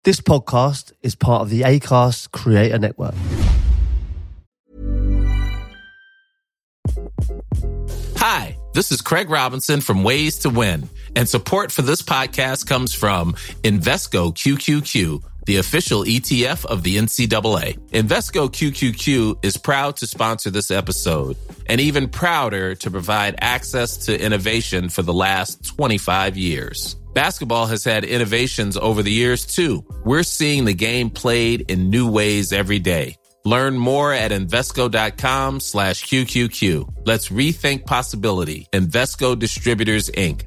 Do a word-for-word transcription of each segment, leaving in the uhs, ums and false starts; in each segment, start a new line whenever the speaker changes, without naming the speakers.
This podcast is part of the Acast Creator Network.
Hi, this is Craig Robinson from Ways to Win, and support for this podcast comes from Invesco Q Q Q, the official E T F of the N C double A. Invesco Q Q Q is proud to sponsor this episode, and even prouder to provide access to innovation for the last twenty-five years. Basketball has had innovations over the years, too. We're seeing the game played in new ways every day. Learn more at Invesco.com slash QQQ. Let's rethink possibility. Invesco Distributors, Incorporated.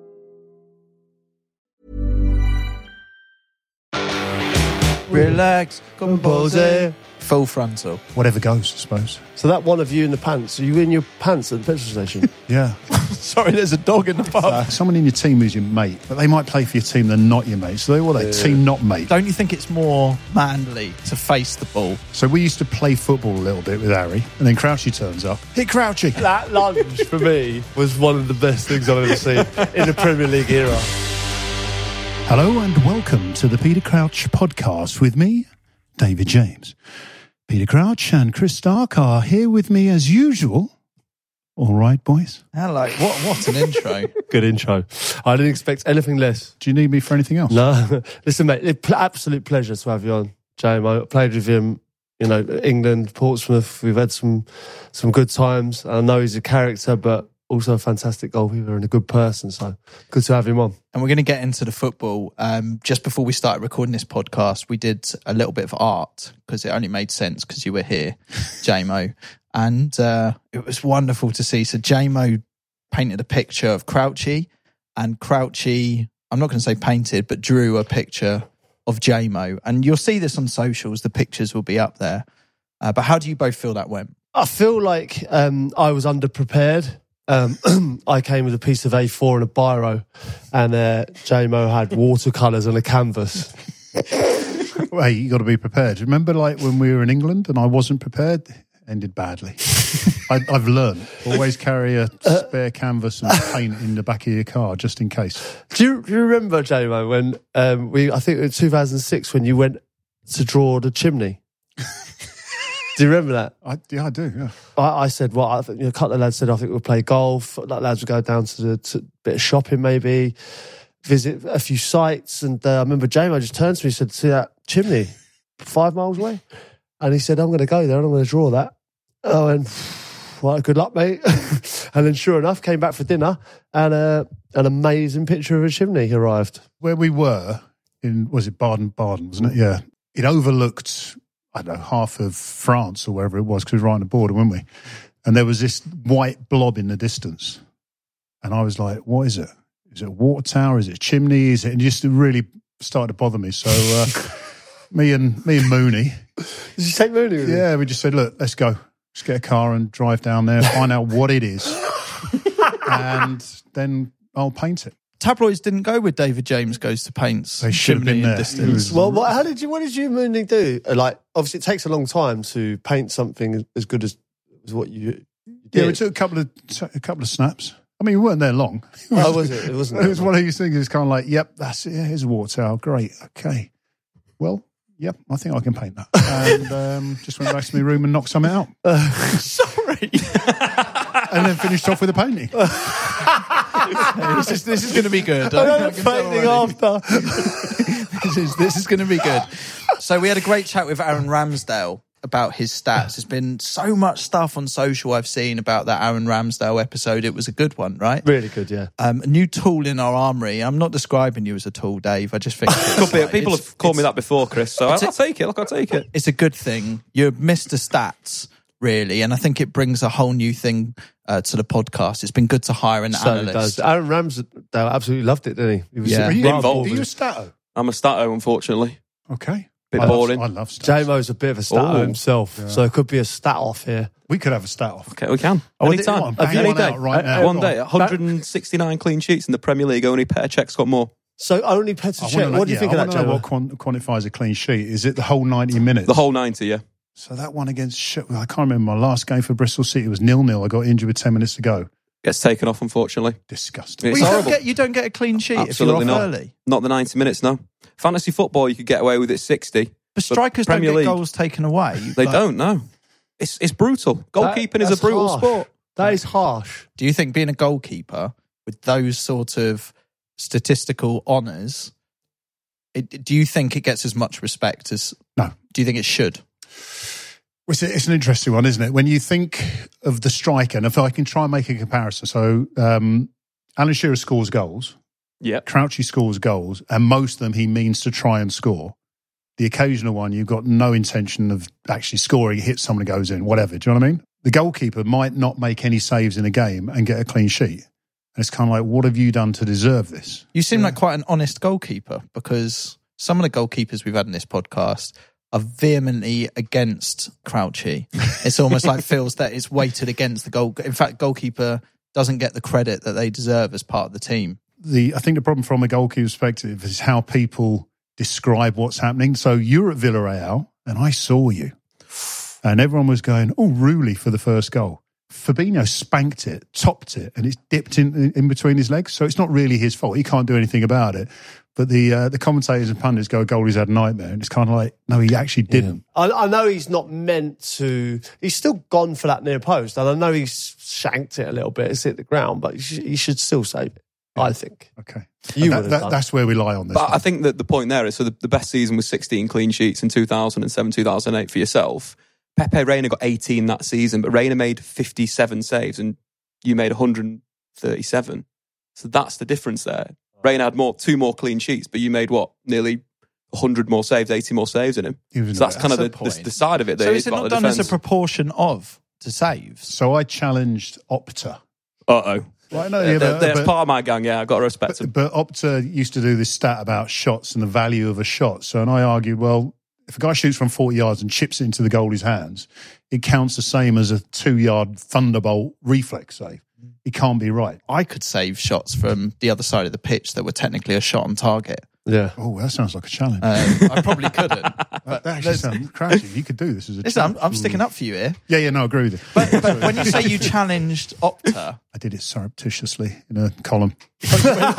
Relax, compose.
Full frontal.
Whatever goes, I suppose.
So that one of you in the pants, are you in your pants at the petrol station?
Yeah.
Sorry, there's a dog in the pub.
Uh, someone in your team who's your mate, but they might play for your team, they're not your mate. So they what? They yeah. team not mate.
Don't you think it's more manly to face the ball?
So we used to play football a little bit with Harry, and then Crouchy turns up. Hit Crouchy.
That lunge for me was one of the best things I've ever seen in the Premier League era.
Hello and welcome to the Peter Crouch podcast with me, David James. Peter Crouch and Chris Stark are here with me as usual. All right, boys.
Hello. What what an intro.
Good intro. I didn't expect anything less.
Do you need me for anything else?
No. Listen, mate, it's an absolute pleasure to have you on, James. I played with him, you know, England, Portsmouth. We've had some some good times. I know he's a character, but also a fantastic goalkeeper and a good person. So good to have him on.
And we're going to get into the football. Um, just before we started recording this podcast, we did a little bit of art because it only made sense because you were here, J-Mo. And uh, it was wonderful to see. So J-Mo painted a picture of Crouchy, and Crouchy, I'm not going to say painted, but drew a picture of J-Mo. And you'll see this on socials. The pictures will be up there. Uh, but how do you both feel that went?
I feel like um, I was underprepared. Um, I came with a piece of A four and a biro, and uh, J-Mo had watercolours and a canvas.
Well, hey, you got to be prepared. Remember, like when we were in England and I wasn't prepared, ended badly. I, I've learned always carry a spare canvas and paint in the back of your car just in case.
Do you, do you remember, J-Mo, when um, we? I think it was two thousand six when you went to draw the chimney. Do you remember that?
I, yeah, I do, yeah.
I, I said, well, I think, you know, a couple of lads said, I think we'll play golf. Like, lads would go down to the to bit of shopping maybe, visit a few sites. And uh, I remember J-Mo just turned to me and said, see that chimney five miles away? And he said, I'm going to go there and I'm going to draw that. Oh, and well, good luck, mate. And then sure enough, came back for dinner and uh, an amazing picture of a chimney arrived.
Where we were, in was it Baden-Baden, wasn't it? Yeah. It overlooked, I don't know, half of France or wherever it was, because we were right on the border, weren't we? And there was this white blob in the distance. And I was like, what is it? Is it a water tower? Is it a chimney? Is it? And it just really started to bother me. So uh, me and me and Mooney.
Did you take Mooney with you?
Yeah, we just said, look, let's go. Just get a car and drive down there, find out what it is. And then I'll paint it.
Tabloids didn't go with David James Goes to Paints.
They should have been there.
Distance.
Well, what, how did you? What did you and Mooney do? Like, obviously, it takes a long time to paint something as good as, as what you, you did.
Yeah, we took a couple of a couple of snaps. I mean, we weren't there long.
Oh, was it? It wasn't.
It was one of these things. It's kind of like, yep, that's it. Here's a water tower. Great. Okay. Well, yep, I think I can paint that. And um, just went back to my room and knocked something out.
Uh, sorry.
And then finished off with a painting.
this is this is going to be good.
I I painting after.
this is this is going to be good. So we had a great chat with Aaron Ramsdale about his stats. There's been so much stuff on social I've seen about that Aaron Ramsdale episode. It was a good one, right?
Really good, yeah.
Um, a new tool in our armoury. I'm not describing you as a tool, Dave. I just think
Could be. People have called me that before, Chris. So I'll, a, I'll take it. Look, I'll take it.
It's a good thing. You're Mister Stats, really, and I think it brings a whole new thing uh, to the podcast. It's been good to hire an
so
analyst.
Does. Aaron Ramsdale absolutely loved it, didn't he? He was
Yeah.
Are you,
Involved.
are you a stato?
I'm a stato, unfortunately.
Okay.
Bit
I
boring.
Love, I love stats.
J-Mo's a bit of a stato
Oh.
himself,
Yeah.
so it could be a stat off here.
We could have a stat off.
Okay, we can.
Oh,
Anytime.
I'm
Have you
banging
any
one
day?
out right now.
Uh, One
Go on.
day. one hundred sixty-nine clean sheets in the Premier League. Only Petr Cech's got more.
So only Petr
I
Cech.
wanna know-
What do you
yeah,
think
I
of that,
wanna know
J-Mo?
what quant- quantifies a clean sheet? Is it the whole ninety minutes?
The whole ninety, yeah.
So that one against, Sh- I can't remember my last game for Bristol City. It was nil-nil. I got injured with ten minutes to go.
Gets taken off, unfortunately.
Disgusting.
It's
Well, you, don't
horrible.
get, you don't get a clean sheet
Absolutely
if you're off
not.
early.
Not the ninety minutes, no. Fantasy football, you could get away with it sixty.
But strikers
Premier
don't get
League,
goals taken away.
They
Like,
don't, no. It's it's brutal. Goalkeeping
That-
is a
that's
brutal
harsh.
sport.
That is harsh.
Do you think being a goalkeeper with those sort of statistical honours, it, do you think it gets as much respect as...
No.
Do you think it should?
It's, a, it's an interesting one, isn't it? When you think of the striker, and if I can try and make a comparison. So um, Alan Shearer scores goals,
Yep.
Crouchy scores goals, and most of them he means to try and score. The occasional one, you've got no intention of actually scoring, it hits someone, goes in, whatever. Do you know what I mean? The goalkeeper might not make any saves in a game and get a clean sheet. And it's kind of like, what have you done to deserve this?
You seem like quite an honest goalkeeper, because some of the goalkeepers we've had in this podcast are vehemently against Crouchy. It's almost like feels that it's weighted against the goal. In fact, goalkeeper doesn't get the credit that they deserve as part of the team.
The I think the problem from a goalkeeper perspective is how people describe what's happening. So you're at Villarreal and I saw you. And everyone was going, oh, Rooley for the first goal. Fabinho spanked it, topped it, and it's dipped in in between his legs. So it's not really his fault. He can't do anything about it. But the uh, the commentators and pundits go, goalie's had a nightmare. And it's kind of like, no, he actually didn't.
I, I know he's not meant to. He's still gone for that near post, and I know he's shanked it a little bit. It's hit the ground, but he should, he should still save it. I think.
Okay.
You
And
would
that,
have
that,
done.
that's where we lie on this.
But
one.
I think that the point there is, so the, the best season was sixteen clean sheets in two thousand seven, two thousand eight for yourself. Pepe Reina got eighteen that season, but Reina made fifty-seven saves and you made one hundred thirty-seven. So that's the difference there. Reina had more, two more clean sheets, but you made what? Nearly one hundred more saves, eighty more saves in him.
He was in
So that's
the-
kind of
That's
the,
the
the,
point.
the side of it. That
So
is
is it
about
not
the
done as a
defence.
proportion of to saves?
So I challenged Opta.
Uh-oh.
Well, I know,
They're-
yeah, but-
That's
but-
part of my gang, yeah. I've got to respect
But,
them.
but Opta used to do this stat about shots and the value of a shot. So, and I argued, well, if a guy shoots from forty yards and chips it into the goalie's hands, it counts the same as a two-yard thunderbolt reflex save. It can't be right.
I could save shots from the other side of the pitch that were technically a shot on target.
Yeah.
Oh, that sounds like a challenge.
Um, I probably couldn't.
that,
But
that actually sounds crazy. You could do this as a
listen, I'm,
challenge.
I'm sticking up for you here.
Yeah, yeah, no, I agree with you.
But, but when you say you challenged Opta,
I did it surreptitiously in a column. yeah,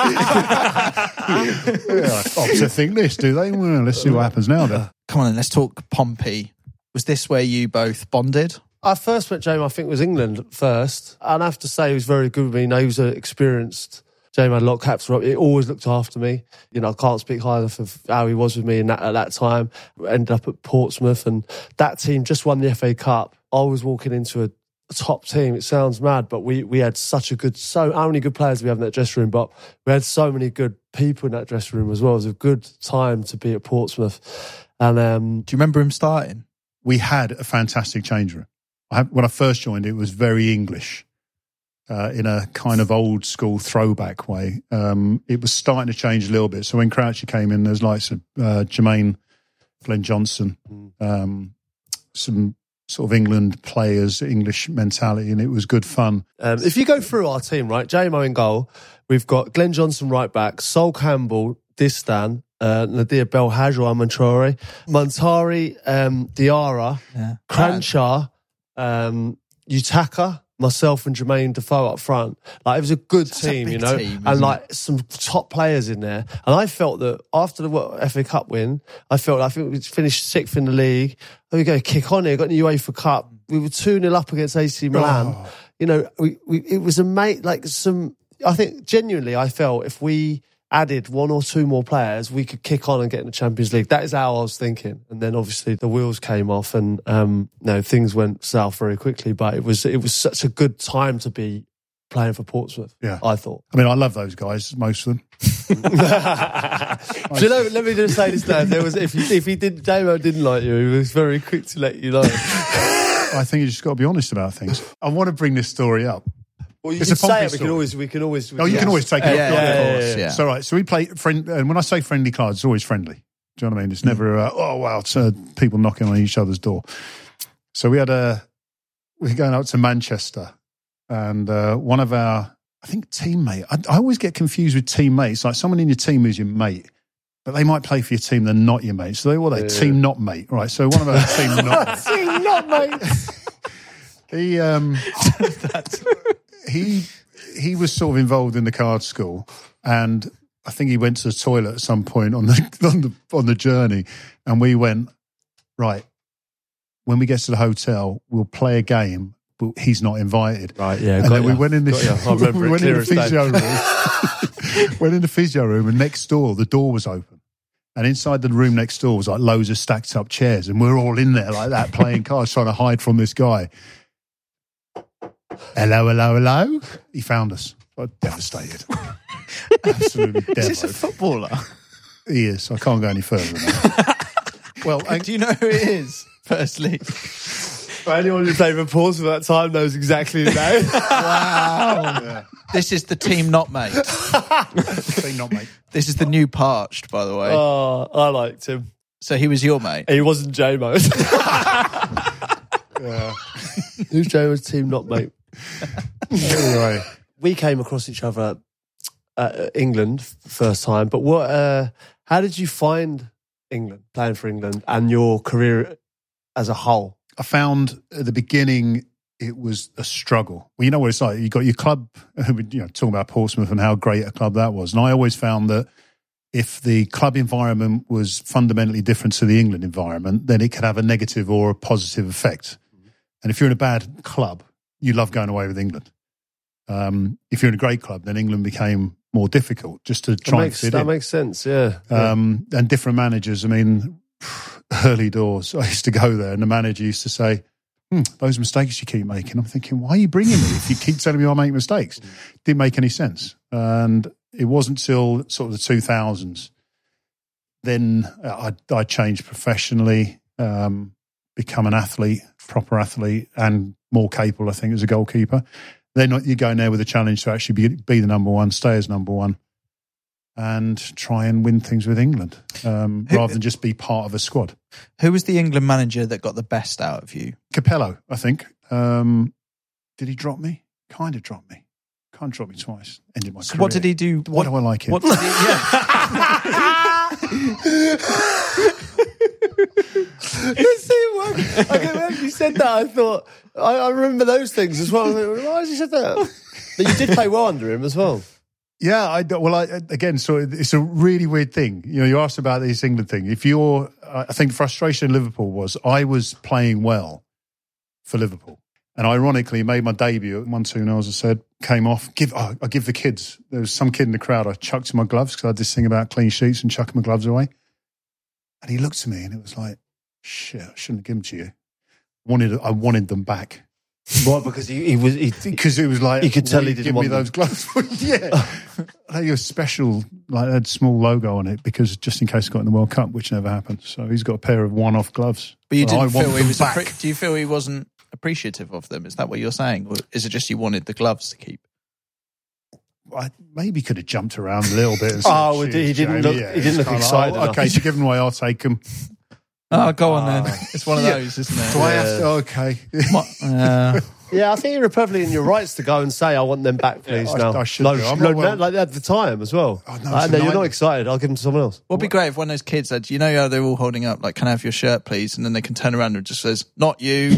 Opta think this, do they? Well, let's see what happens now then.
come on, then, let's talk Pompey. Was this where you both bonded?
I first met Jamie, I think, was England first. And I have to say, he was very good with me. You know, he was an experienced. Jamie had a lot of caps for up. He always looked after me. You know, I can't speak high enough of how he was with me in that, at that time. Ended up at Portsmouth, and that team just won the F A Cup. I was walking into a, a top team. It sounds mad, but we we had such a good, so how many good players do we have in that dressing room? But we had so many good people in that dressing room as well. It was a good time to be at Portsmouth. And um,
Do you remember him starting?
We had a fantastic change room. I, when I first joined, it was very English. Uh, in a kind of old school throwback way. Um, it was starting to change a little bit. So when Crouchy came in, there's like some, uh, Jermaine, Glenn Johnson, um, some sort of England players, English mentality, and it was good fun.
Um, if you go through our team, right, J M O in goal, we've got Glenn Johnson right back, Sol Campbell, Distan, uh, Nadir Belhaj or Amantraore, Montari, um, Diarra,
Yeah.
Cranshaw, um, Utaka, myself and Jermaine Defoe up front. Like, it was a good
That's a
team,
big
you know,
team,
and
isn't
like some top players in there. And I felt that after the F A Cup win, I felt like I think we finished sixth in the league. There we go, kick on here, got the UEFA Cup. We were two nil up against A C Milan.
Oh.
You know, we, we it was a mate, like some, I think genuinely I felt if we added one or two more players, we could kick on and get in the Champions League. That is how I was thinking. And then obviously the wheels came off, and um, no, things went south very quickly. But it was it was such a good time to be playing for Portsmouth.
Yeah.
I thought.
I mean, I love those guys, most of them.
Do you know, let me just say this now. There was if he, if he did, J-Mo didn't like you, he was very quick to let you know.
I think you just got to be honest about things. I want to bring this story up.
Well, you
It's
can
a Pompey
say it. We
story.
can always. We can always.
Oh, you can always take it.
Uh,
off.
yeah,
Of
yeah,
course.
yeah, yeah.
So, right. So we play friend, and when I say friendly cards, it's always friendly. Do you know what I mean? It's never, uh, oh wow, it's uh, people knocking on each other's door. So we had a, we were going out to Manchester, and uh, one of our, I think teammate. I, I always get confused with teammates. Like someone in your team who's your mate, but they might play for your team. They're not your mate. So they what? They
Yeah.
team not mate, right? So one of our team not.
Team not mate.
He um he he was sort of involved in the card school, and I think he went to the toilet at some point on the on the on the journey, and we went, right, when we get to the hotel, we'll play a game, but he's not invited.
Right, yeah.
And then we went in the
I remember
we
it
went in
clear
the
as day.
physio room. Went in the physio room, and next door the door was open. And inside the room next door was like loads of stacked up chairs, and we're all in there like that playing cards, trying to hide from this guy. Hello, hello, hello. He found us. I was devastated. Absolutely
Is this a
devastated.
footballer?
He is. I can't go any further than that. Well, I,
Do you know who it is, firstly?
For anyone who played for Portsmouth at that time knows exactly his name.
Wow.
yeah,
This is the team not mate.
they not mate.
This is the new Parched, by the way.
Oh, I liked him.
So he was your mate?
He wasn't J-Mo.
Yeah.
Who's J-Mo's team not mate?
Anyway,
We came across each other at England first time, but what? Uh, how did you find England, playing for England, and your career as a whole?
I found at the beginning it was a struggle. Well, you know what it's like. You got your club, you know, talking about Portsmouth and how great a club that was. And I always found that if the club environment was fundamentally different to the England environment, then it could have a negative or a positive effect. And if you're in a bad club, you love going away with England. Um, if you're in a great club, then England became more difficult just to try
That
and
makes,
fit
that
in.
makes sense, yeah.
Um, and different managers. I mean, early doors, I used to go there and the manager used to say, hmm, those mistakes you keep making. I'm thinking, why are you bringing me if you keep telling me I make mistakes? Didn't make any sense. And it wasn't till sort of the two thousands. Then I, I changed professionally, um, become an athlete, proper athlete, and more capable, I think, as a goalkeeper. Then you go in there with a challenge to actually be, be the number one, stay as number one, and try and win things with England, um,
Who-
rather than just be part of a squad.
Who was the England manager that got the best out of you?
Capello, I think. Um, did he drop me? Kind of dropped me. Kind of dropped me twice. Ended my
So
career.
what did he do?
Why do I like him?
What did he, yeah.
See, when, okay, when you said that, I thought, I, I remember those things as well. I went, why has he said that? But you did play well under him as well.
Yeah, I don't- well, I, again, so it's a really weird thing. You know, you asked about this England thing. If you're, I think the frustration in Liverpool was I was playing well for Liverpool. And ironically, made my debut at one two nil, as I said, came off. Give, oh, I give the kids. There was some kid in the crowd. I chucked in my gloves because I had this thing about clean sheets and chucking my gloves away. And he looked at me and it was like, shit, I shouldn't have given them to you. Wanted, I wanted them back.
What? Because he, he was. He,
Because it was like,
You could tell
"Will
he
you
didn't
give
want
me those gloves. Yeah. I think it was special, like it had a small logo on it because just in case it got in the World Cup, which never happened. So he's got a pair of one-off gloves.
But you
Well, I
didn't
want
feel he
them
was.
back.
appre- do you feel he wasn't appreciative of them? Is that what you're saying, or is it just you wanted the gloves to keep?
I maybe could have jumped around a little bit. And said,
Oh, well,
"Cheers,
he didn't
Jamie."
look- he didn't
it's
look
kinda
excited
like, oh,
enough.
okay, so give them away, I'll take them.
Oh, go on then. It's one of
Yeah.
those, isn't it?
Do I have to? Okay.
Uh,
yeah, I think you're perfectly in your rights to go and say, I want them back, please.
I-
now.
I should
no,
do. I'm
no,
not well-
no, like at the time as well.
Oh, no,
Like,
it's
no,
a
you're not
nightmare.
excited. I'll give them to someone else.
what'd be great if one of those kids said, you know how they're all holding up, like, can I have your shirt, please? And then they can turn around and it just says, not you.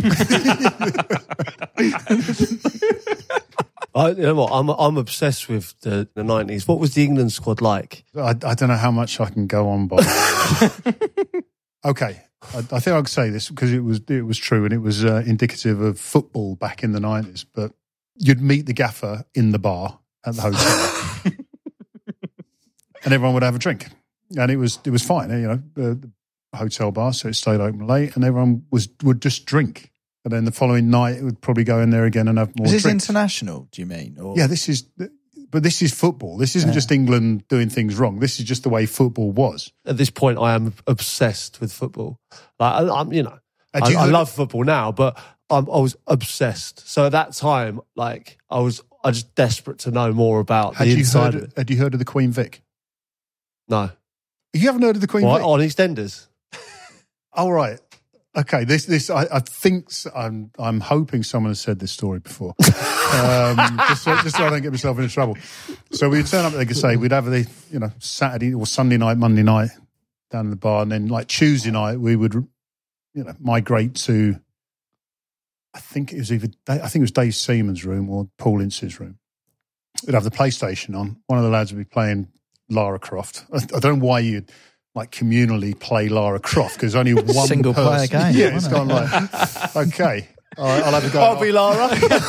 I, you know what? I'm I'm obsessed with the, the nineties. What was the England squad like?
I, I don't know how much I can go on, but okay. I, I think I could say this because it was it was true and it was uh, indicative of football back in the nineties. But you'd meet the gaffer in the bar at the hotel, and everyone would have a drink, and it was it was fine. You know, the, the hotel bar, so it stayed open late, and everyone was would just drink. And then the following night, it would probably go in there again and have more
Is this
drinks.
international, do you mean? Or?
Yeah, this is, but this is football. This isn't
Yeah.
just England doing things wrong. This is just the way football was.
At this point, I am obsessed with football. Like I, I'm, you know,
Had
I,
you
I
heard-
love football now, but I'm, I was obsessed. So at that time, like I was, I was just desperate to know more about
Had
the
you
inside
heard?
of it.
Had you heard of the Queen Vic?
No,
You haven't heard of the Queen
What,
Vic?
on EastEnders.
All right. Okay. This, this, I, I think s- I'm, I'm hoping someone has said this story before. um, just, so, just so I don't get myself into trouble. So we'd turn up, like I say, we'd have the, you know, Saturday or Sunday night, Monday night down in the bar, and then like Tuesday night we would, you know, migrate to. I think it was either, I think it was Dave Seaman's room or Paul Ince's room, We'd have the PlayStation on. One of the lads would be playing Lara Croft. I, I don't know why you'd like communally play Lara Croft because only one
single
person.
player game.
Yeah, it's gone like okay. All right, I'll have a go.
I'll be Lara.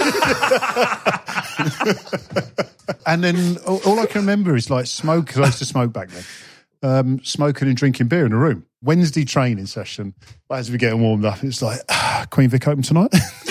And then all, all I can remember is like smoke, because I used to smoke back then, um, smoking and drinking beer in a room. Wednesday training session, as we getting warmed up, it's like, ah, Queen Vic open tonight?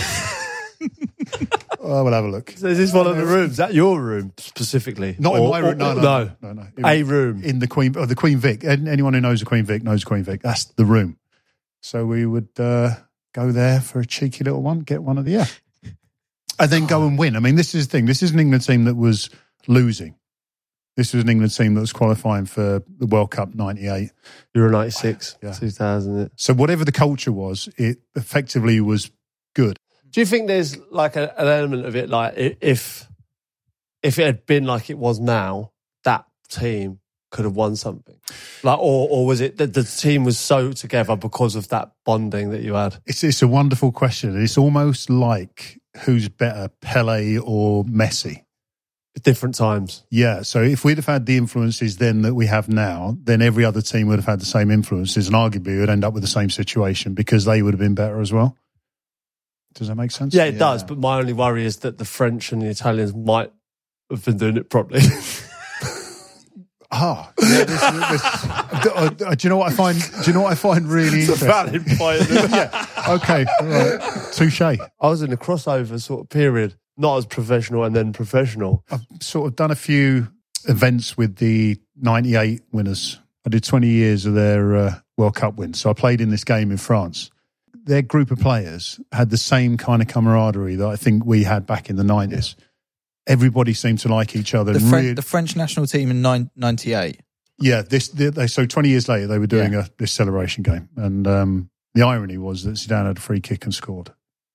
Oh, we'll have a look.
So is this one of the rooms? Is that your room specifically?
Not
Or-
in my room, no,
or-
no,
no.
no, no. In,
A room.
in the Queen, or the Queen Vic. An- Anyone who knows the Queen Vic knows Queen Vic. That's the room. So we would uh, go there for a cheeky little one, get one of the, yeah. And then go and win. I mean, this is the thing. This is an England team that was losing. This was an England team that was qualifying for the World Cup ninety-eight.
Euro ninety-six,
Yeah.
two thousand.
So whatever the culture was, it effectively was good.
Do you think there's like a, an element of it, like i- if if it had been like it was now, that team could have won something? Like, or or was it that the team was so together because of that bonding that you had?
It's it's a wonderful question. It's almost like who's better, Pele or Messi?
At different times.
Yeah, so if we'd have had the influences then that we have now, then every other team would have had the same influences, and arguably we would end up with the same situation because they would have been better as well. Does that make sense?
Yeah, it does. But my only worry is that the French and the Italians might have been doing it properly.
Ah, yeah, this, this, uh, do you know what I find? Do you know what I find really interesting?
Valid point.
Yeah. Okay. Right. Touche.
I was in a crossover sort of period, not as professional and then professional.
I've sort of done a few events with the ninety-eight winners. I did twenty years of their uh, World Cup win. So I played in this game in France. Their group of players had the same kind of camaraderie that I think we had back in the nineties. Everybody seemed to like each other.
The,
and
Fren-
really-
the French national team in nine- ninety-eight.
yeah, this they, they, so twenty years later they were doing
Yeah.
a this celebration game, and um, the irony was that Zidane had a free kick and scored.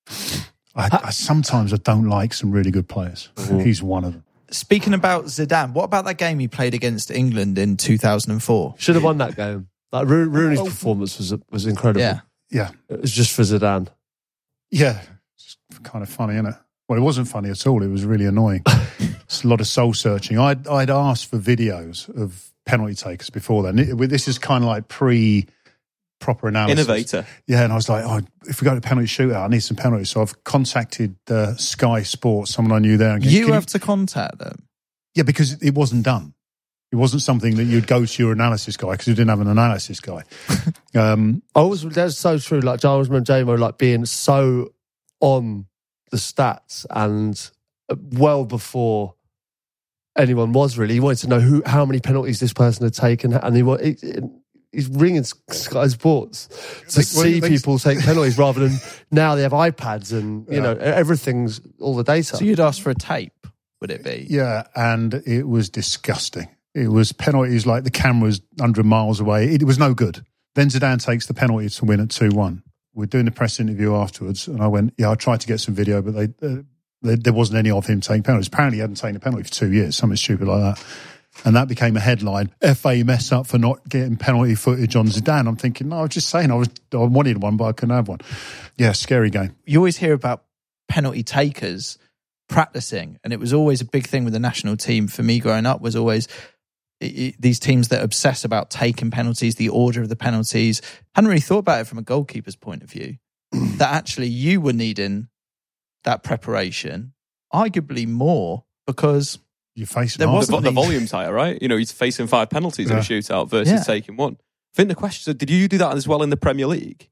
I, I sometimes I don't like some really good players. He's one of them.
Speaking about Zidane, what about that game he played against England in two thousand four?
Should have won that game. Like Ro- Rooney's performance was was incredible.
Yeah.
Yeah,
It was just for Zidane.
yeah, it's kind of funny, isn't it? Well, it wasn't funny at all. It was really annoying. It's a lot of soul searching. I'd I'd asked for videos of penalty takers before then. It- this is kind of like pre proper analysis.
Innovator.
Yeah, and I was like, oh, if we go to penalty shootout, I need some penalties. So I've contacted uh, Sky Sports, someone I knew there. And
You
can
have to contact them.
Yeah, because it wasn't done. It wasn't something that you'd go to your analysis guy because you didn't have an analysis guy. Um,
I was that's so true. Like I always remember J-Mo like being so on the stats and well before anyone was really. He wanted to know who how many penalties this person had taken, and he wa- he, he's ringing Sky Sports to
They-
see
they-
people take penalties rather than now they have iPads and you
Yeah.
know everything's all the data.
So you'd ask for a tape, would it be?
yeah, and it was disgusting. It was penalties like the camera's one hundred miles away. It was no good. Then Zidane takes the penalty to win at two one. We're doing a press interview afterwards, and I went, yeah, I tried to get some video, but they, uh, they, there wasn't any of him taking penalties. Apparently he hadn't taken a penalty for two years, something stupid like that. And that became a headline, F A mess up for not getting penalty footage on Zidane. I'm thinking, no, I was just saying I was I wanted one, but I couldn't have one. Yeah, scary game.
You always hear about penalty takers practicing, and it was always a big thing with the national team for me growing up was always it, it, these teams that obsess about taking penalties, the order of the penalties. Hadn't really thought about it from a goalkeeper's point of view, that actually you were needing that preparation, arguably more because
You're facing
There
Arsenal.
wasn't
The, the
any-
volume's higher, right? You know, he's facing five penalties in a
Yeah.
shootout versus
Yeah.
taking one. I think the question is, did you do that as well in the Premier League?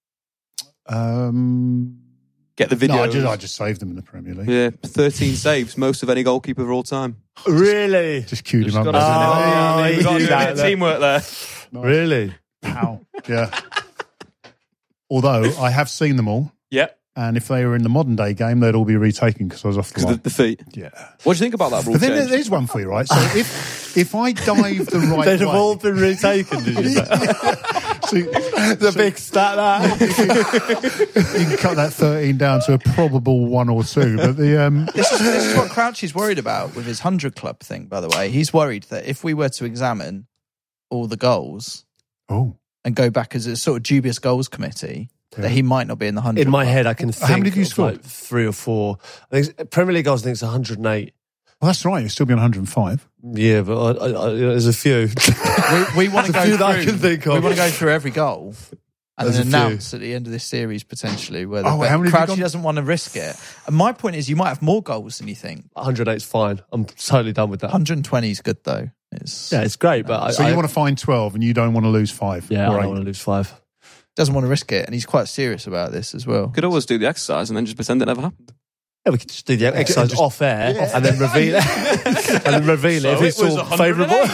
Um,
Get the video.
no, I just, I just saved them in the Premier League.
Yeah, thirteen saves, most of any goalkeeper of all time.
really,
Just queued him up.
Got us in
Oh,
it.
he
We've got to
did
do a bit
that.
of teamwork there.
really.
Pow. Yeah. Although I have seen them all,
Yeah,
and if they were in the modern day game, they'd all be retaken because I was off the
because
line.
the, the feet.
Yeah.
What do you think about that rule
But then
change?
there's one for you, right? So if if I dive the right
They'd
way,
have all been retaken, did you say?
so
The big stat that.
you can cut that thirteen down to a probable one or two. But the um,
this is, this is what Crouch is worried about with his hundred club thing, by the way. He's worried that if we were to examine all the goals
oh,
and go back as a sort of dubious goals committee, that he might not be in the hundred.
In my head, I can think
How many have you
of
scored?
like three or four. I think it's- Premier League goals, I think it's one hundred eight.
Well, that's right. You'll still be on one hundred five.
Yeah, but I, I, I, there's a few.
We, we want to
There's a
go
few
through.
that I can think of.
We want to go through every goal and
There's
then
a few.
announce at the end of this series potentially whether
Oh, how many have you
Crouchy
gone-
doesn't want to risk it. And my point is, you might have more goals than you think.
one hundred eight's fine. I'm totally done with that.
one hundred twenty is good though. It's,
Yeah, it's great, but I,
So
I,
you want to find twelve and you don't want to lose five?
yeah,
or
I
eight.
don't want to lose five.
doesn't want to risk it, and he's quite serious about this as well.
Could always do the exercise and then just pretend it never happened.
Yeah, we could just do the exercise
just-
off air
yeah.
and then reveal it. and then reveal it if it's all favourable.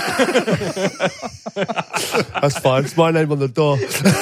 That's fine. It's my name on the door.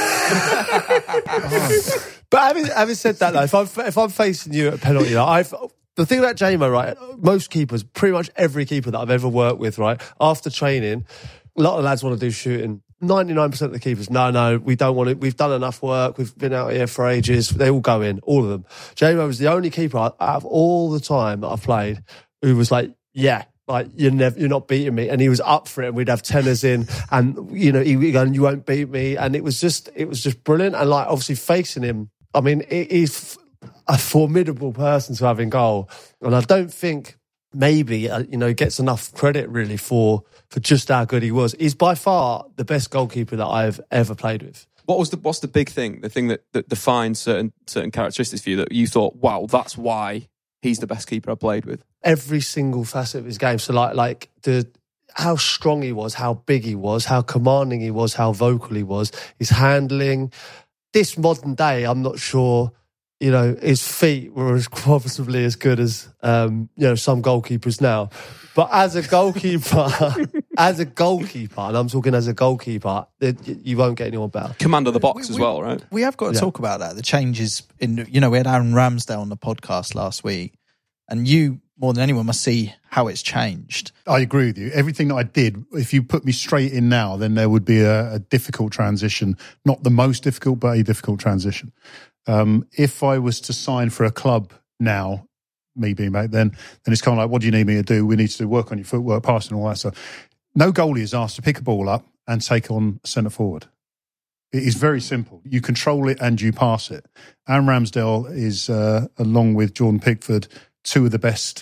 But having, having said that, though, if I'm if I'm facing you at a penalty, like, I've the thing about J-Mo, right? Most keepers, pretty much every keeper that I've ever worked with, right? After training, a lot of lads want to do shooting. ninety-nine percent of the keepers, no, no, we don't want it. We've done enough work. We've been out here for ages. They all go in, all of them. J-Mo was the only keeper out of all the time that I've played who was like, yeah, like you're never, you're not beating me. And he was up for it. And we'd have tenors in, and you know, he would go, you won't beat me. And it was just, it was just brilliant. And like, obviously facing him, I mean, he's a formidable person to have in goal. And I don't think maybe, uh, you know, he gets enough credit really for, for just how good he was. He's by far the best goalkeeper that I've ever played with.
What was the what's the big thing? The thing that, that defines certain certain characteristics for you that you thought, wow, that's why he's the best keeper I played with.
Every single facet of his game. So like like the how strong he was, how big he was, how commanding he was, how vocal he was, his handling. This modern day, I'm not sure, you know, his feet were as possibly as good as um, you know, some goalkeepers now. But as a goalkeeper, as a goalkeeper, and I'm talking as a goalkeeper, it, you won't get anyone better.
Command of the box
We-
as
we-
well, right?
We have got to
Yeah.
talk about that. The changes in, you know, we had Aaron Ramsdale on the podcast last week, and you more than anyone must see how it's changed.
I agree with you. Everything that I did, if you put me straight in now, then there would be a, a difficult transition. Not the most difficult, but a difficult transition. Um, if I was to sign for a club now, me being back then, then it's kind of like, what do you need me to do? We need to do work on your footwork, passing, all that stuff. No goalie is asked to pick a ball up and take on centre forward. It is very simple. You control it and you pass it. Aaron Ramsdale is, uh, along with Jordan Pickford, two of the best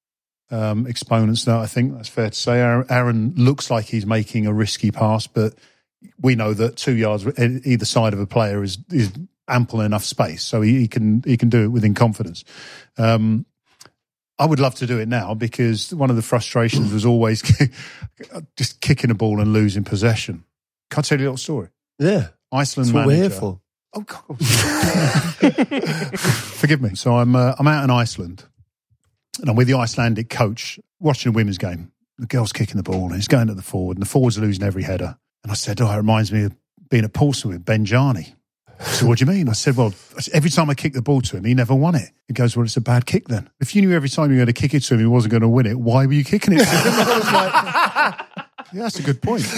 um, exponents now, I think that's fair to say. Aaron, Aaron looks like he's making a risky pass, but we know that two yards either side of a player is is ample enough space, so he, he can he can do it within confidence. Um, I would love to do it now because one of the frustrations was always just kicking a ball and losing possession. Can I tell you a little story?
Yeah,
Iceland
that's what
manager.
we're here for.
Oh, God. Forgive me. So I'm uh, I'm out in Iceland, and I'm with the Icelandic coach watching a women's game. The girl's kicking the ball, and he's going to the forward, and the forward's losing every header. And I said, "Oh, it reminds me of being at Portsmouth with Ben Jarney." So what do you mean? I said, well, every time I kicked the ball to him, he never won it. He goes, well, it's a bad kick then. If you knew every time you were going to kick it to him, he wasn't going to win it, why were you kicking it to him? I was like, yeah, that's a good point.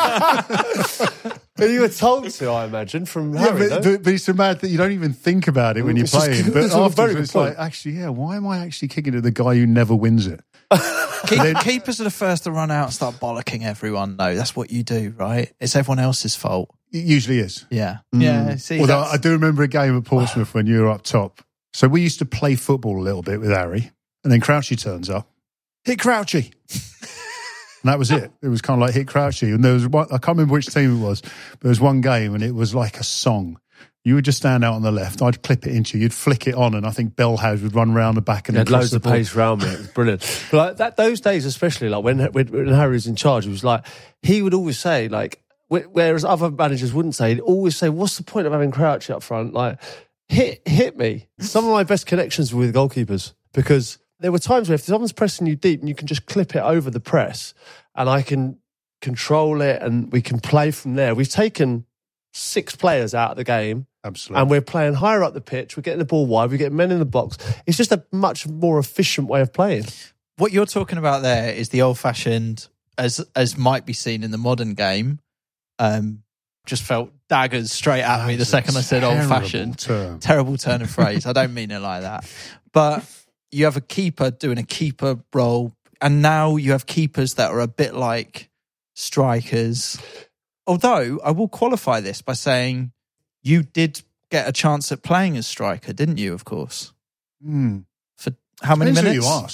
But you were told to, I imagine, from Harry,
yeah, but,
no?
but, but it's so mad that you don't even think about it when you're
It's just-
playing. But
it's a very
afterwards,
good
it's like,
point.
actually, yeah, why am I actually kicking at the guy who never wins it?
Keep, keepers are the first to run out and start bollocking everyone. No, that's what you do, right? It's everyone else's fault.
It usually is.
Yeah. Yeah. See,
Although
that's-
I do remember a game at Portsmouth when you were up top. So we used to play football a little bit with Harry, and then Crouchy turns up. Hit Crouchy. And that was it. It was kind of like hit Crouchy. And there was one, I can't remember which team it was, but there was one game and it was like a song. You would just stand out on the left. I'd clip it into you. You'd flick it on, and I think Bellhouse would run round the back and
He had
across
loads
the
of
ball.
pace around me. It was brilliant. But like that, those days, especially like when, when when Harry was in charge, it was like he would always say like, wh- whereas other managers wouldn't say, he'd always say, "What's the point of having Crouchy up front? Like, hit hit me." Some of my best connections were with goalkeepers because there were times where if someone's pressing you deep, and you can just clip it over the press, and I can control it, and we can play from there. We've taken six players out of the game.
Absolutely.
And we're playing higher up the pitch. We're getting the ball wide. We're getting men in the box. It's just a much more efficient way of playing.
what you're talking about there is the old-fashioned, as as might be seen in the modern game. Um, just felt daggers straight at me the second I said old-fashioned.
Term.
Terrible turn of phrase. I don't mean it like that. But you have a keeper doing a keeper role, and now you have keepers that are a bit like strikers. Although I will qualify this by saying you did get a chance at playing as striker, didn't you? Of course.
Mm.
For how many
Depends
minutes?
who you ask.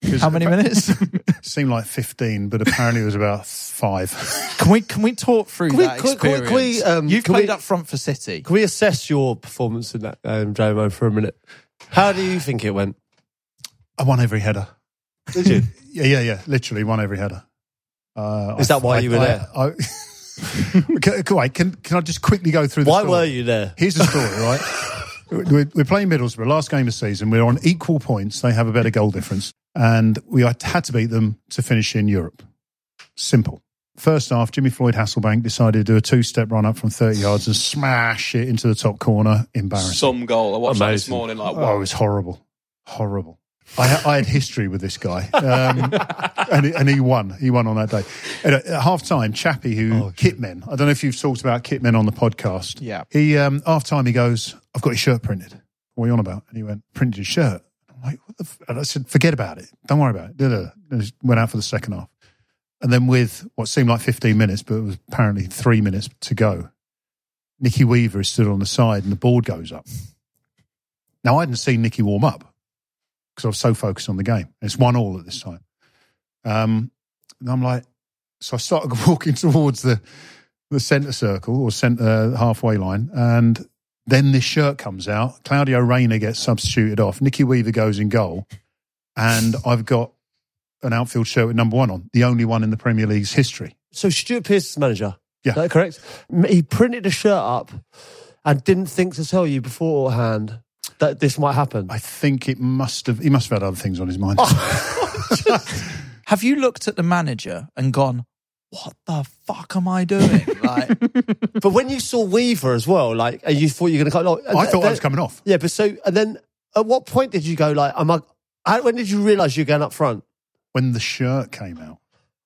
How many minutes?
Seemed like fifteen, but apparently it was about five.
Can we can we talk through
Can we-
that
can we- can we-
experience?
can we, um,
You've
can
played
we-
up front for City.
Can we assess your performance in that game, J-Mo, for a minute? How do you think it went?
I won every header.
Did you?
Yeah, yeah, yeah. Literally won every header. Uh,
Is that why
I-
you were
I-
there?
I, can, can, wait, can, can I just quickly go through the
Why
story?
were you there?
Here's the story, right? We're, we're playing Middlesbrough, last game of the season. We're on equal points. They have a better goal difference. And we had to beat them to finish in Europe. Simple. First half, Jimmy Floyd Hasselbank decided to do a two-step run up from thirty yards and smash it into the top corner. Embarrassing.
Some goal. I watched that this
Amazing.
morning. Like,
Oh,
wow.
it was horrible. Horrible. I, ha- I had history with this guy. Um, and, he, and he won. He won on that day. And at, at half-time, Chappie, who,
Oh,
Kitmen, I don't know if you've talked about Kitmen on the podcast.
Yeah.
He, um, half-time, he goes, I've got his shirt printed. What are you on about? And he went, printed his shirt. I'm like, what the f-? And I said, forget about it. Don't worry about it. Da-da. And just went out for the second half. And then with what seemed like fifteen minutes, but it was apparently three minutes to go, Nicky Weaver is stood on the side and the board goes up. Now, I hadn't seen Nicky warm up because I was so focused on the game. It's one all at this time. Um, and I'm like, so I started walking towards the the centre circle or centre halfway line, and then this shirt comes out. Claudio Reyna gets substituted off. Nicky Weaver goes in goal, and I've got an outfield shirt with number one on, the only one in the Premier League's history.
So Stuart Pearce is manager.
Yeah.
Is that correct? M- He printed a shirt up and didn't think to tell you beforehand that this might happen.
I think it must have. He must have had other things on his mind.
Have you looked at the manager and gone, what the fuck am I doing? Like,
But when you saw Weaver as well, like, and you thought you were going to come, like,
I thought
then-
I was coming off.
Yeah, but so, and then at what point did you go, like, am I, how, when did you realise you were going up front?
When the shirt came out,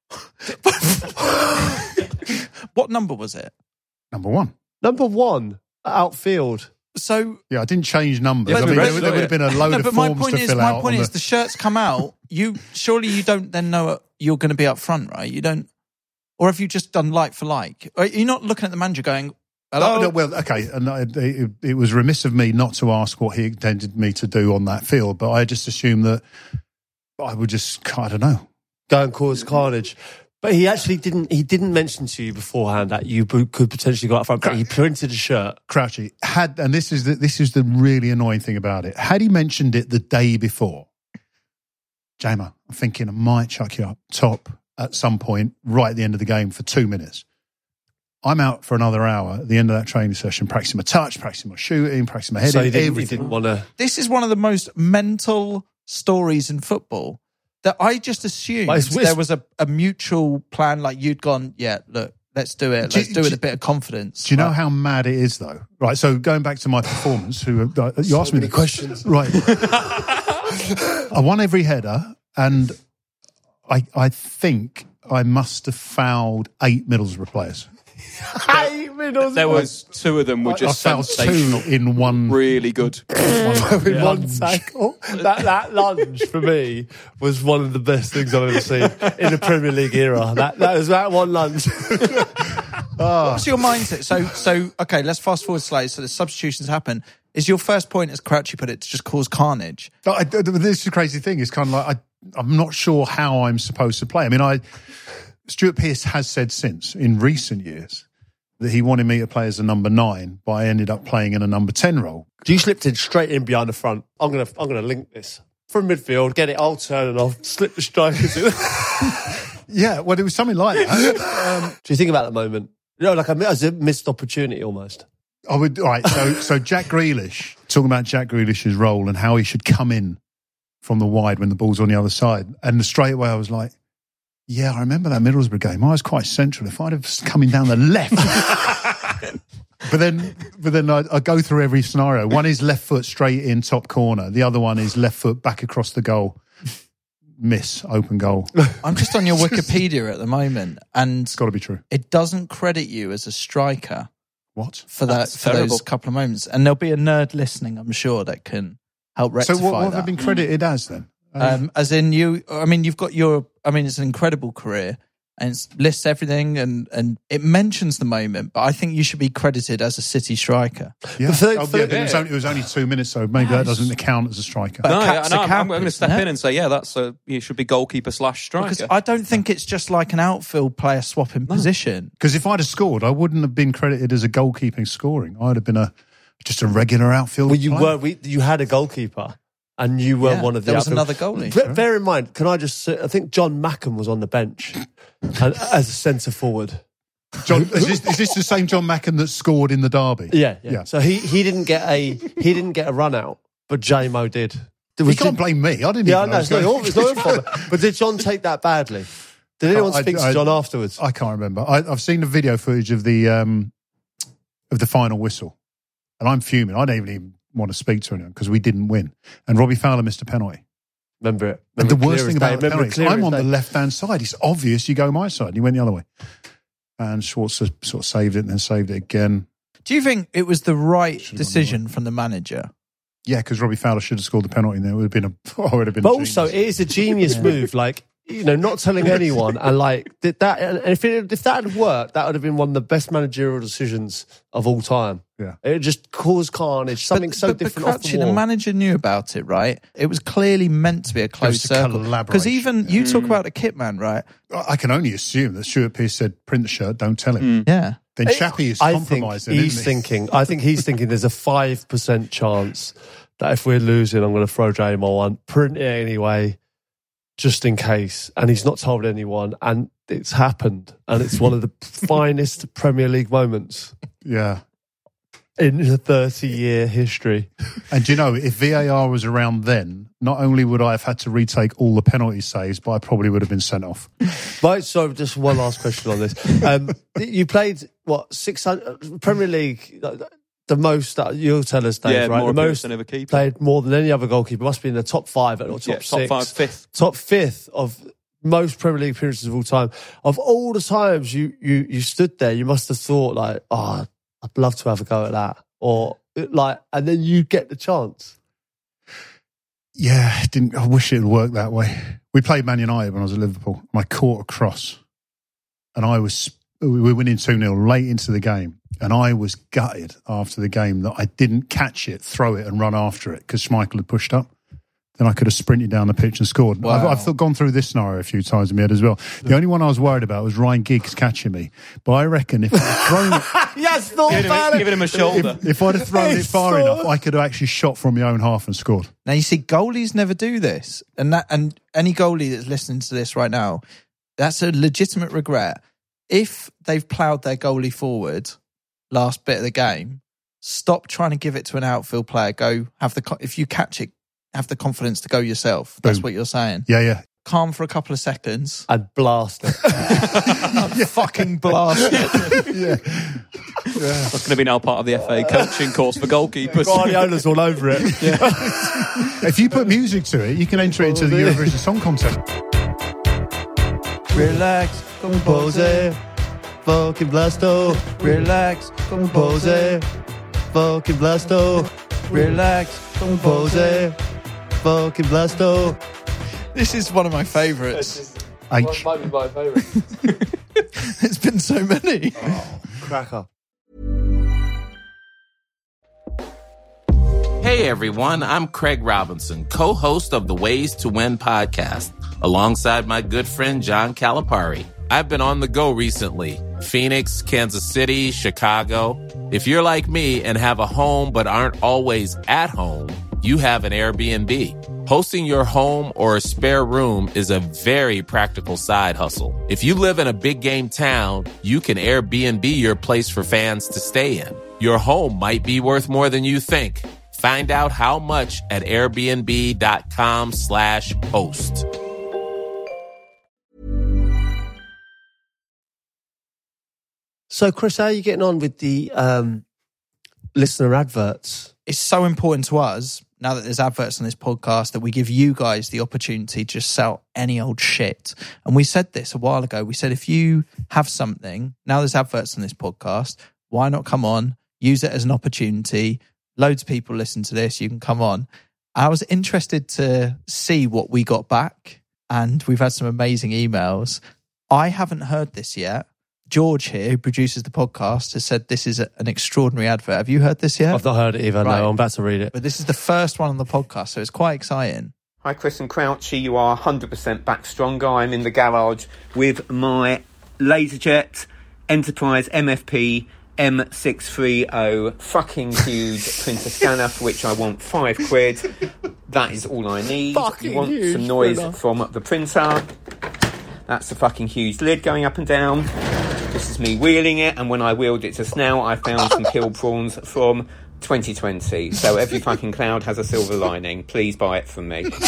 what number was it?
number one.
Number one, outfield.
So,
Yeah, I didn't change numbers.
Yeah,
I mean,
but
there, there would have been a load
no,
of
but my
forms
point
to
is,
fill
my
out.
point
on
is,
the,
the shirts come out. You surely you don't then know you're going to be up front, right? You don't, or have you just done like for like? Are you not looking at the manager going, hello?
No, no, well, okay, and I- it, it was remiss of me not to ask what he intended me to do on that field, but I just assumed that I would just, I don't know.
Go and cause carnage. But he actually didn't, he didn't mention to you beforehand that you b- could potentially go up front, but he printed a shirt.
Crouchy had, and this is the, this is the really annoying thing about it. Had he mentioned it the day before, J-Mo, I'm thinking I might chuck you up top at some point right at the end of the game for two minutes. I'm out for another hour at the end of that training session, practicing my touch, practicing my shooting, practicing my heading,
So he didn't, he
everything.
didn't want to.
This is one of the most mental stories in football that I just assumed
But it's-
there was a, a mutual plan. Like you'd gone, yeah, look, let's do it.
Do
Let's
you-
do it
do
with
you-
a bit of confidence.
Do you know
But-
how mad it is, though? Right, so going back to my performance, who uh, you asked me the questions. Right. I won every header, and I I think I must have fouled eight Middlesbrough players.
Hey, middle.
There was two of them were
I
just
fouled
sensational.
two in one.
Really good.
in one tackle. That that lunge for me was one of the best things I've ever seen in the Premier League era. That that was that one lunge.
What's your mindset? So, so okay, let's fast forward slightly. So the substitutions happen. Is your first point, as Crouchy put it, to just cause carnage?
I, I- this is the crazy thing. It's kind of like I, I'm not sure how I'm supposed to play. I mean, I Stuart Pearce has said since in recent years that he wanted me to play as a number nine, but I ended up playing in a number ten role.
You slipped in straight in behind the front. I'm gonna I'm gonna link this from midfield. Get it. I'll turn and I'll slip the strikers in.
Yeah, well, it was something like that. um,
Do you think about that moment? You know, like a, as a missed opportunity almost.
I would. All right, so so Jack Grealish, talking about Jack Grealish's role and how he should come in from the wide when the ball's on the other side, and straight away I was like, yeah, I remember that Middlesbrough game. I was quite central. If I'd have coming down the left. But then, but then I, I go through every scenario. One is left foot straight in top corner. The other one is left foot back across the goal. Miss, open goal.
I'm just on your Wikipedia at the moment, and
It's got to be true.
it doesn't credit you as a striker
What?
for that
That's
for
terrible.
those couple of moments. And there'll be a nerd listening, I'm sure, that can help rectify
So what, what have I
that.
been credited as then?
Um, as in you, I mean, you've got your, I mean, it's an incredible career. and it lists everything and, and it mentions the moment, but I think you should be credited as a City striker.
Yeah,
The thing-
oh, yeah, but it, was only, it was only two minutes, so maybe that doesn't count as a striker.
But
No, yeah,
cap's
no,
a
I'm,
cap,
I'm going to step
isn't it?
in and say, yeah, that's a you should be goalkeeper slash striker.
Because I don't think it's just like an outfield player swapping position.
Because if I'd have scored, I wouldn't have been credited as a goalkeeping scoring. I'd have been a just a regular outfield
Well, you
player.
were. We, you had a goalkeeper, and you were
Yeah,
one of the.
there was
outfield-
another goalie.
Bear, bear in mind, can I just? Say, I think John Mackham was on the bench and, as a centre forward.
John, is, this, is this the same John Mackin that scored in the derby?
Yeah, yeah.
Yeah.
So he, he didn't get a he didn't get a run out, but J Mo did. There
You
was-
can't blame me. I didn't
Yeah, I
even
know
know.
it's not your, it's not your fault. But did John take that badly? Did anyone
I-
speak
I-
to John afterwards?
I can't remember. I, I've seen the video footage of the um, of the final whistle, and I'm fuming. I don't even want to speak to anyone because we didn't win, and Robbie Fowler missed a penalty.
Remember it.
And the
Remember
worst
clear
thing
as day.
about the
Remember
penalty,
clear
I'm
as
on
day.
the left hand side. It's obvious you go my side. And he went the other way, and Schwartz sort of saved it and then saved it again.
Do you think it was the right
Should've gone
decision from the manager?
Yeah, because Robbie Fowler should have scored the penalty, and there would have been a. Oh, it would have been.
But
a
also, it
genius.
is a genius move. Like, you know, not telling anyone, and like did that. And if it, if that had worked, that would have been one of the best managerial decisions of all time.
Yeah.
It just caused carnage. Something so
but,
different
but
off the
Crouchy, the
wall.
manager knew about it, right? It was clearly meant to be a closed
was a
circle. Because
collaboration.
even you talk about the kit man, right?
I can only assume that Stuart Pearce said, "Print the shirt, don't tell him."
Yeah.
Then Chappie is
I think
compromising.
he's
isn't he?
thinking. I think he's thinking. There's a five percent chance that if we're losing, I'm going to throw J Mo on, print it anyway, just in case. And he's not told anyone, and it's happened, and it's one of the finest Premier League moments
Yeah.
in a thirty-year history.
And do you know, if V A R was around then, not only would I have had to retake all the penalty saves, but I probably would have been sent off.
Right, so just one last question on this. Um, you played, what, six hundred Premier League, the most, that you'll tell us, Dave,
yeah,
right?
more
The
appearance
most
than ever keeper.
played more than any other goalkeeper. Must be in the top five or top
yeah,
six.
top five, fifth.
Top fifth of most Premier League appearances of all time. Of all the times you, you, you stood there, you must have thought like, oh, I'd love to have a go at that. Or like, and then you get the chance.
Yeah, it didn't. I wish it had worked that way. We played Man United when I was at Liverpool. And I caught a cross, and I was we were winning two nil late into the game, and I was gutted after the game that I didn't catch it, throw it, and run after it because Schmeichel had pushed up. Then I could have sprinted down the pitch and scored.
Wow.
I've, I've th- gone through this scenario a few times in my head as well. The only one I was worried about was Ryan Giggs catching me. But I reckon if I'd thrown it,
Yes, thought
Giving
about
him,
it.
giving him a shoulder.
if, if I'd have thrown it
It's
far
so-
enough, I could have actually shot from my own half and scored.
Now you see, goalies never do this, and that and any goalie that's listening to this right now, that's a legitimate regret. If they've ploughed their goalie forward last bit of the game, stop trying to give it to an outfield player. Go have the co- if you catch it, have the confidence to go yourself. That's
Boom.
what you're saying.
Yeah, yeah.
Calm for a couple of seconds.
And blast it.
Fucking blast it.
yeah.
That's going to be now part of the F A coaching course for goalkeepers.
Guardiola's all over it.
If you put music to it, you can enter it into the Eurovision Song Contest.
Relax,
Compose, fucking blasto.
relax,
Compose, fucking blasto.
relax,
Compose, fucking blasto.
This is one of my favourites.
H.
Might be my favourite.
It's been so many.
Cracker.
Hey everyone, I'm Craig Robinson, co-host of the Ways to Win podcast, alongside my good friend John Calipari. I've been on the go recently. Phoenix, Kansas City, Chicago. If you're like me and have a home but aren't always at home, you have an Airbnb. Hosting your home or a spare room is a very practical side hustle. If you live in a big game town, you can Airbnb your place for fans to stay in. Your home might be worth more than you think. Find out how much at airbnb.com slash host.
So, Chris, how are you getting on with the um, listener adverts?
It's so important to us, now that there's adverts on this podcast, that we give you guys the opportunity to just sell any old shit. And we said this a while ago. We said, if you have something, now there's adverts on this podcast, why not come on, use it as an opportunity? Loads of people listen to this. You can come on. I was interested to see what we got back, and we've had some amazing emails. I haven't heard this yet. George here, who produces the podcast, has said this is a, an extraordinary advert. Have you heard this yet?
I've not heard it either.
Right.
No, I'm about to read it.
But this is the first one on the podcast, so it's quite exciting.
Hi, Chris and Crouchy. You are one hundred percent back stronger. I'm in the garage with my LaserJet Enterprise M F P M six thirty fucking huge printer scanner, for which I want five quid. That is all I need.
Fucking
you want
huge
some noise
printer.
from the printer. That's the fucking huge lid going up and down. This is me wheeling it, and when I wheeled it just now, I found some killed prawns from twenty twenty. So every fucking cloud has a silver lining. Please buy it from me.
What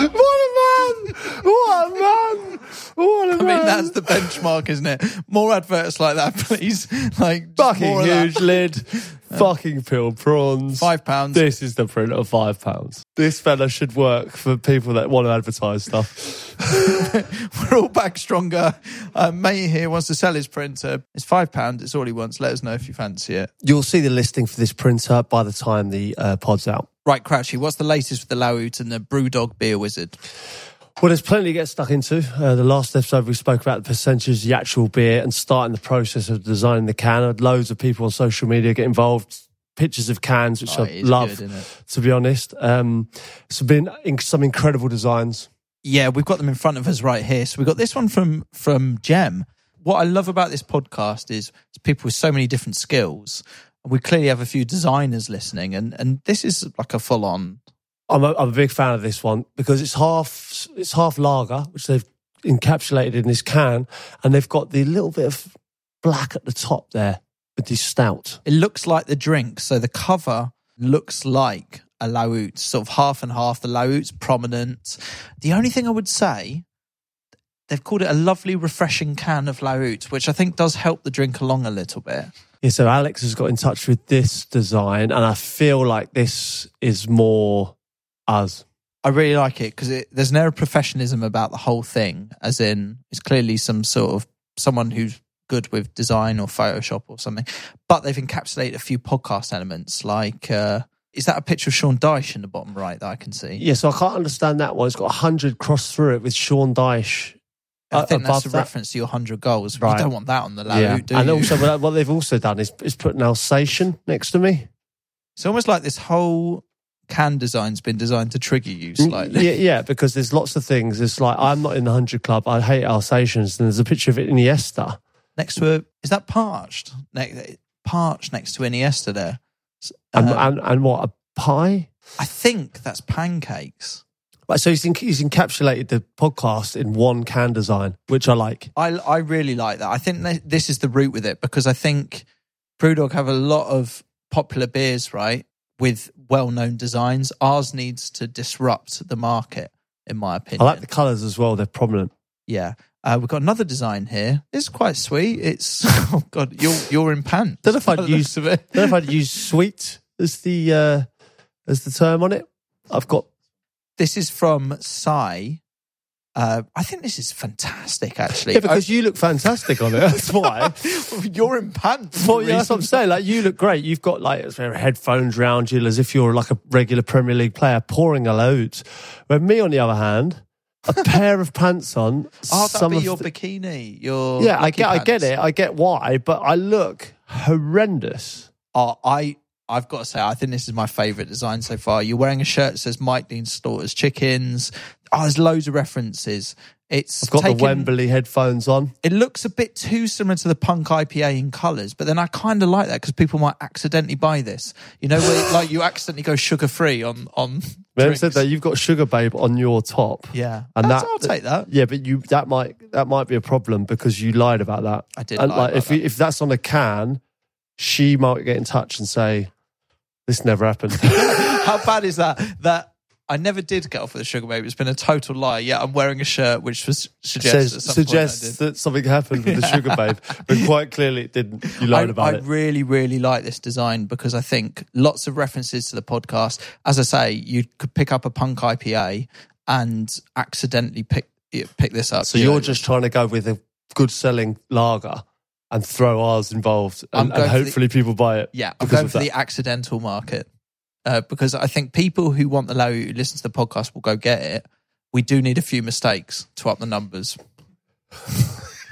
a man! What a man! What a
I
man!
mean, that's the benchmark, isn't it? More adverts like that, please. Like, just
fucking
more of that.
huge lid. Fucking peeled prawns.
Five pounds.
This is the print of five pounds. This fella should work for people that want to advertise stuff.
We're all back stronger. Uh, May here wants to sell his printer. It's five pounds. It's all he wants. Let us know if you fancy it.
You'll see the listing for this printer by the time the uh, pod's out.
Right, Crouchy, what's the latest with the Laout and the Brewdog Beer Wizard?
Well, there's plenty to get stuck into. Uh, the last episode we spoke about the percentages of the actual beer and starting the process of designing the can. I had loads of people on social media get involved. Pictures of cans, which
Oh,
I
it is
love,
good, isn't it?
to be honest. Um, it's been in- some incredible designs.
Yeah, we've got them in front of us right here. So we've got this one from from Gem. What I love about this podcast is it's people with so many different skills. We clearly have a few designers listening, and, and this is like a full-on...
I'm a, I'm a big fan of this one because it's half it's half lager, which they've encapsulated in this can, and they've got the little bit of black at the top there with this stout.
It looks like the drink, so the cover looks like a Laout, sort of half and half. The Laout's prominent. The only thing I would say, they've called it a lovely, refreshing can of Laout, which I think does help the drink along a little bit.
Yeah, so Alex has got in touch with this design, and I feel like this is more us.
I really like it because there's no professionalism about the whole thing, as in it's clearly some sort of someone who's good with design or Photoshop or something, but they've encapsulated a few podcast elements like uh, is that a picture of Sean Dyche in the bottom right that I can see?
Yeah, so I can't understand that one. It's got one hundred crossed through it with Sean Dyche.
I think
above
that's a
that.
reference to your one hundred goals.
Right.
You don't want that on the Laout,
Yeah,
do
and
you?
also what what they've also done is, is put an Alsatian next to me.
It's almost like this whole can design's been designed to trigger you slightly.
Yeah, yeah, because there's lots of things. It's like, I'm not in the one hundred club. I hate Alsatians. And there's a picture of it in Iniesta.
Next to a, is that parched? Ne- parched next to Iniesta there.
And,
Um,
and, and what, a pie?
I think that's pancakes.
Like, so he's, in, he's encapsulated the podcast in one can design, which I like.
I I really like that. I think that this is the route with it because I think Brewdog have a lot of popular beers, right, with well-known designs. Ours needs to disrupt the market, in my opinion.
I like the colours as well. They're prominent.
Yeah. Uh, we've got another design here. It's quite sweet. It's, oh God, you're you're in pants.
Don't know if I'd
by the
use
looks of it.
don't know if I'd use sweet as the uh, as the term on it. I've got
This is from Sai. Uh, I think this is fantastic, actually.
yeah, because you look fantastic on it. That's why.
you're in pants.
Well, yeah, that's what I'm saying. Like, you look great. You've got like headphones around you, as if you're like a regular Premier League player pouring a load. Where me, on the other hand, a pair of pants on.
Oh, that'd
some
be
of
your
the-
bikini. Your
Yeah, I
lucky
get, I get
pants.
it. I get why, but I look horrendous.
Oh, I, I've got to say, I think this is my favourite design so far. You're wearing a shirt that says Mike Dean Slaughter's Chickens. Oh, there's loads of references. It's
I've got
taken,
the Wembley headphones on.
It looks a bit too similar to the Punk I P A in colours, but then I kind of like that because people might accidentally buy this. You know, where, like you accidentally go sugar free on on.
They
drinks.
said that you've got Sugar Babe on your top.
Yeah,
And
That's-
that-
I'll take that.
Yeah, but you that might that might be a problem because you lied about that.
I did
And
lie
like,
about
if
that.
you- if that's on a can, she might get in touch and say, "This never happened."
How bad is that? That I never did get off with a sugar baby. It's been a total lie. Yeah, I'm wearing a shirt which was suggests
Says,
at some point I
suggests
did.
that something happened with the Sugar Babe, but quite clearly it didn't. You lied
I,
about
I
it.
really, really like this design because I think lots of references to the podcast. As I say, you could pick up a Punk I P A and accidentally pick pick this up.
So
You
you're
know,
just trying to go with a good selling lager and throw ours involved,
I'm
and,
going
and
for the-
hopefully people buy it.
yeah, I'm
because
going
of
for
that.
the accidental market uh, because I think people who want the low who listen to the podcast will go get it. We do need a few mistakes to up the numbers.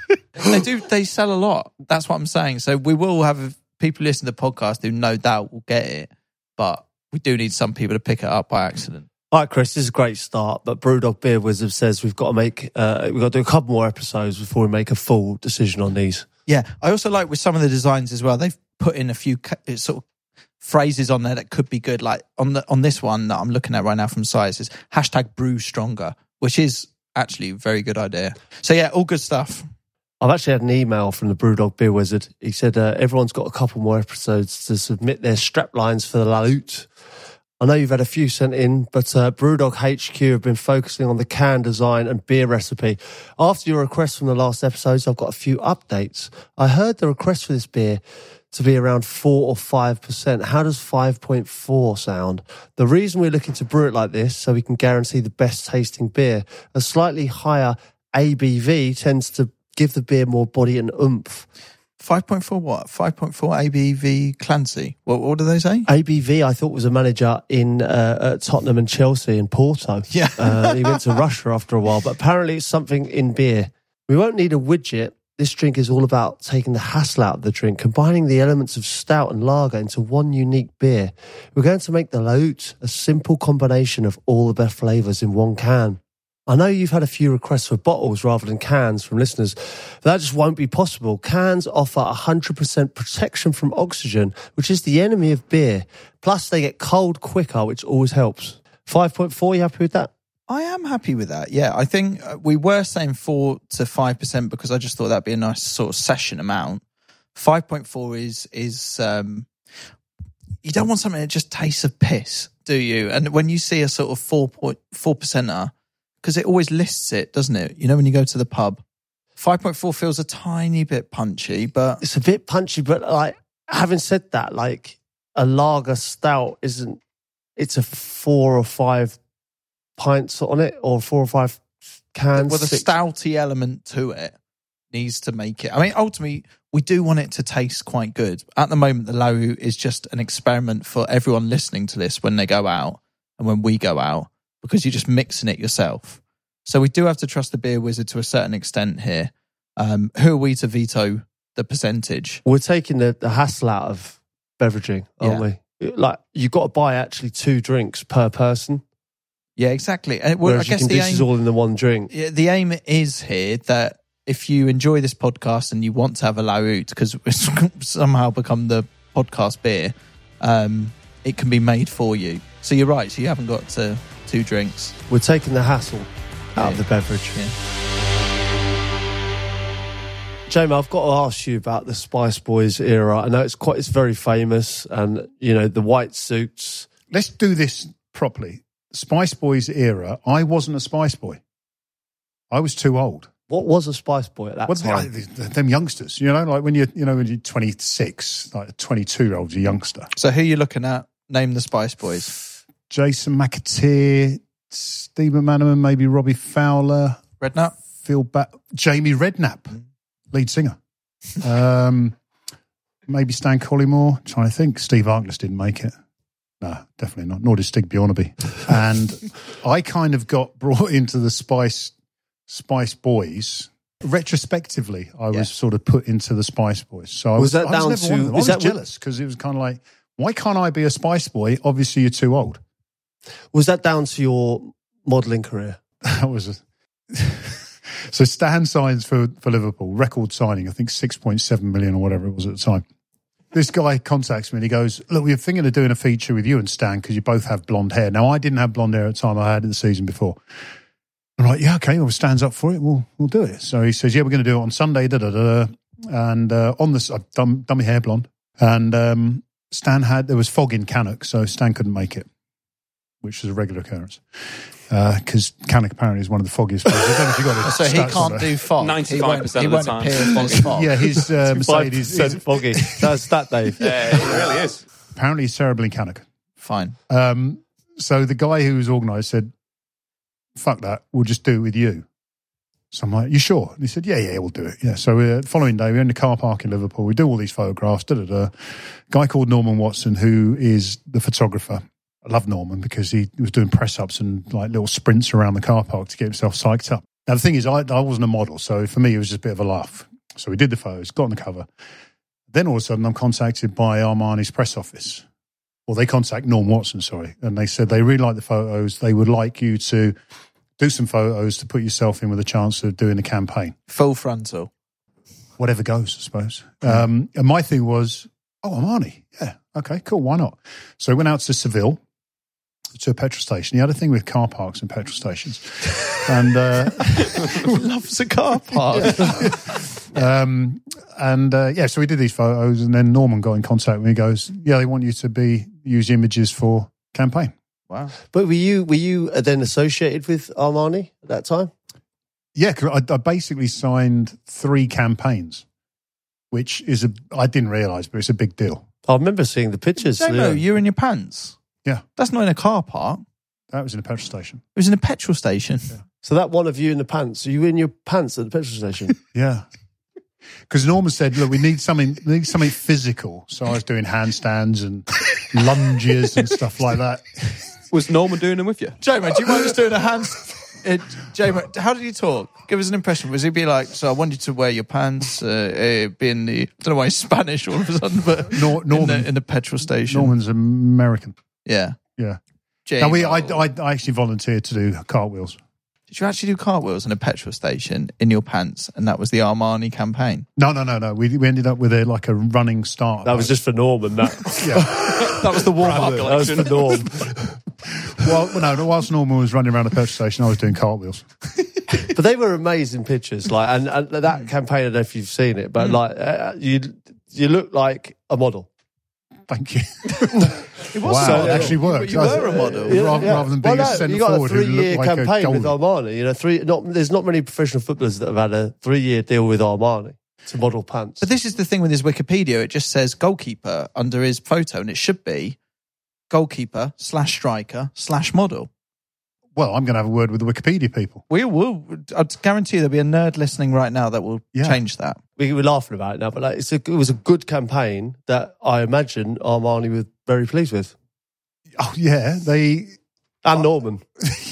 They do. They sell a lot. That's what I'm saying. So we will have people listen to the podcast who no doubt will get it, but we do need some people to pick it up by accident.
All right, Chris, this is a great start, but Brewdog Beer Wizard says we've got to make, uh, we've got to do a couple more episodes before we make a full decision on these.
Yeah, I also like with some of the designs as well. They've put in a few sort of phrases on there that could be good. Like on the on this one that I'm looking at right now from Size is hashtag Brew Stronger, which is actually a very good idea. So yeah, all good stuff.
I've actually had an email from the Brewdog Beer Wizard. He said uh, everyone's got a couple more episodes to submit their strap lines for the La Lutte. I know you've had a few sent in, but uh, Brewdog H Q have been focusing on the can design and beer recipe. After your request from the last episodes, I've got a few updates. I heard the request for this beer to be around four or five percent. How does five point four sound? The reason we're looking to brew it like this, so we can guarantee the best tasting beer. A slightly higher A B V tends to give the beer more body and oomph.
five point four what? five point four A B V Clancy. What, what do they say?
A B V, I thought, was a manager in uh, at Tottenham and Chelsea and Porto.
Yeah.
uh, he went to Russia after a while, but apparently it's something in beer. We won't need a widget. This drink is all about taking the hassle out of the drink, combining the elements of stout and lager into one unique beer. We're going to make the La Lutte a simple combination of all the best flavours in one can. I know you've had a few requests for bottles rather than cans from listeners. That just won't be possible. Cans offer one hundred percent protection from oxygen, which is the enemy of beer. Plus, they get cold quicker, which always helps. five point four, you happy with that?
I am happy with that. Yeah, I think we were saying four to five percent because I just thought that'd be a nice sort of session amount. five point four is, is um, you don't want something that just tastes of piss, do you? And when you see a sort of four point four percenter, because it always lists it, doesn't it? You know, when you go to the pub, five point four feels a tiny bit punchy, but
It's a bit punchy, but like, having said that, like a lager stout isn't, it's a four or five pints on it, or four or five cans.
with a
six.
stouty element to it needs to make it. I mean, ultimately, we do want it to taste quite good. At the moment, the La Lutte is just an experiment for everyone listening to this when they go out and when we go out, because you're just mixing it yourself. So we do have to trust the beer wizard to a certain extent here. Um, who are we to veto the percentage?
We're taking the, the hassle out of beveraging, aren't we? Like, you've got to buy actually two drinks per person.
Yeah, exactly. And well, I
Whereas you
guess
can
the
do this
aim,
all in the one drink.
yeah, the aim is here that if you enjoy this podcast and you want to have a La Lutte, because it's somehow become the podcast beer, um, it can be made for you. So you're right. So you haven't got to two drinks.
We're taking the hassle out
Yeah.
of the beverage.
Yeah.
Jamie, I've got to ask you about the Spice Boys era. I know it's quite, it's very famous, and you know the white suits.
Let's do this properly. Spice Boys era, I wasn't a Spice Boy. I was too old.
What was a Spice Boy at that
Well,
time?
they- they- them youngsters, you know, like when you're, you know, when you're twenty-six, like a twenty-two-year-old's a youngster.
So who are you looking at? Name the Spice Boys.
Jason McAteer, Stephen Manaman, maybe Robbie Fowler,
Redknapp?
Phil ba- Jamie Redknapp, lead singer. Um, maybe Stan Collymore. Trying to think. Steve Arkless didn't make it. No, definitely not. Nor did Stig Bjornaby. And I kind of got brought into the Spice Spice Boys. Retrospectively, I was
Yeah.
sort of put into the Spice Boys. So I
Was
was,
that
I was
down
never
to-
one of them. I
is
was
that what-
jealous because it was kind of like, why can't I be a Spice Boy? Obviously, you're too old.
Was that down to your modelling career?
That was a... So Stan signs for, for Liverpool, record signing, I think six point seven million or whatever it was at the time. This guy contacts me and he goes, look, we're thinking of doing a feature with you and Stan because you both have blonde hair. Now, I didn't have blonde hair at the time. I had it the season before. I'm like, yeah, okay, well, Stan's up for it. We'll, we'll do it. So he says, yeah, we're going to do it on Sunday, da, da, da, da. And uh, on this, I've done, done my hair blonde. And um, Stan had, there was fog in Cannock, so Stan couldn't make it, which is a regular occurrence. Because uh, Cannock apparently is one of the foggiest places. I don't know if you got it.
So he can't do fog.
ninety-five percent
he
of
won't,
the time.
He won't appear as fog.
Yeah, his uh, Mercedes is
foggy. That's that, Dave.
Yeah, it really is.
apparently he's terrible in Cannock.
Fine.
Um, so the guy who was organised said, fuck that, we'll just do it with you. So I'm like, you sure? And he said, yeah, yeah, we'll do it. Yeah. So uh, the following day, we're in the car park in Liverpool. We do all these photographs. Da, da, da. A guy called Norman Watson, who is the photographer. I love Norman because he was doing press-ups and like little sprints around the car park to get himself psyched up. Now, the thing is, I, I wasn't a model, so for me, it was just a bit of a laugh. So we did the photos, got on the cover. Then all of a sudden, I'm contacted by Armani's press office. Well, they contact Norm Watson, sorry, and they said they really like the photos. They would like you to do some photos to put yourself in with a chance of doing the campaign.
Full frontal.
Whatever goes, I suppose. Um, and my thing was, oh, Armani, yeah, okay, cool, why not? So I went out to Seville, to a petrol station. He had a thing with car parks and petrol stations. And uh,
loves a car park.
um, and uh, yeah, so we did these photos, and then Norman got in contact with me. He goes, yeah, they want you to be use images for campaign.
Wow.
But were you were you then associated with Armani at that time?
Yeah, 'cause I, I basically signed three campaigns, which is a I didn't realise, but it's a big deal.
I remember seeing the pictures.
No, no,
yeah.
you're in your pants.
Yeah.
That's not in a car park.
That was in a petrol station.
It was in a petrol station.
Yeah.
So that one of you in the pants, are you in your pants at the petrol station?
Yeah. Because Norman said, look, we need something we need something physical. So I was doing handstands and lunges and stuff like that.
Was Norman doing them with you?
J-Mo, do you mind us doing a hand... Uh, J-Mo, how did he talk? Give us an impression. Was he be like, so I want you to wear your pants, uh, uh, be in the... I don't know why he's Spanish all of a sudden, but
Nor- Norman,
in, the, in the petrol station.
Norman's American.
Yeah.
Yeah.
J-Mo.
Now we, I, I, I actually volunteered to do cartwheels.
Did you actually do cartwheels in a petrol station in your pants? And that was the Armani campaign?
No, no, no, no. We we ended up with a like a running start.
That was just for Norman. That
yeah.
That was the warm-up
that was
collection.
for Norm.
Well, no, no. Whilst Norman was running around the petrol station, I was doing cartwheels.
But they were amazing pictures. Like, and, and that campaign, I don't know if you've seen it, but like uh, you you look like a model.
Thank you.
It was
Wow,
so-
it actually worked.
You were a model.
Yeah,
rather,
yeah.
rather than being
Well,
a
no,
centre
you got
forward
a
who
three-year
looked like a
campaign with
goalie.
Armani. You know, three. Not there's not many professional footballers that have had a three-year deal with Armani to model pants.
But this is the thing with his Wikipedia. It just says goalkeeper under his photo, and it should be goalkeeper slash striker slash model.
Well, I'm going to have a word with the Wikipedia people.
We will. I guarantee you there'll be a nerd listening right now that will
Yeah.
change that.
we were laughing about it now, but like, it's a, it was a good campaign that I imagine Armani were very pleased with,
Oh yeah, they.
and Norman.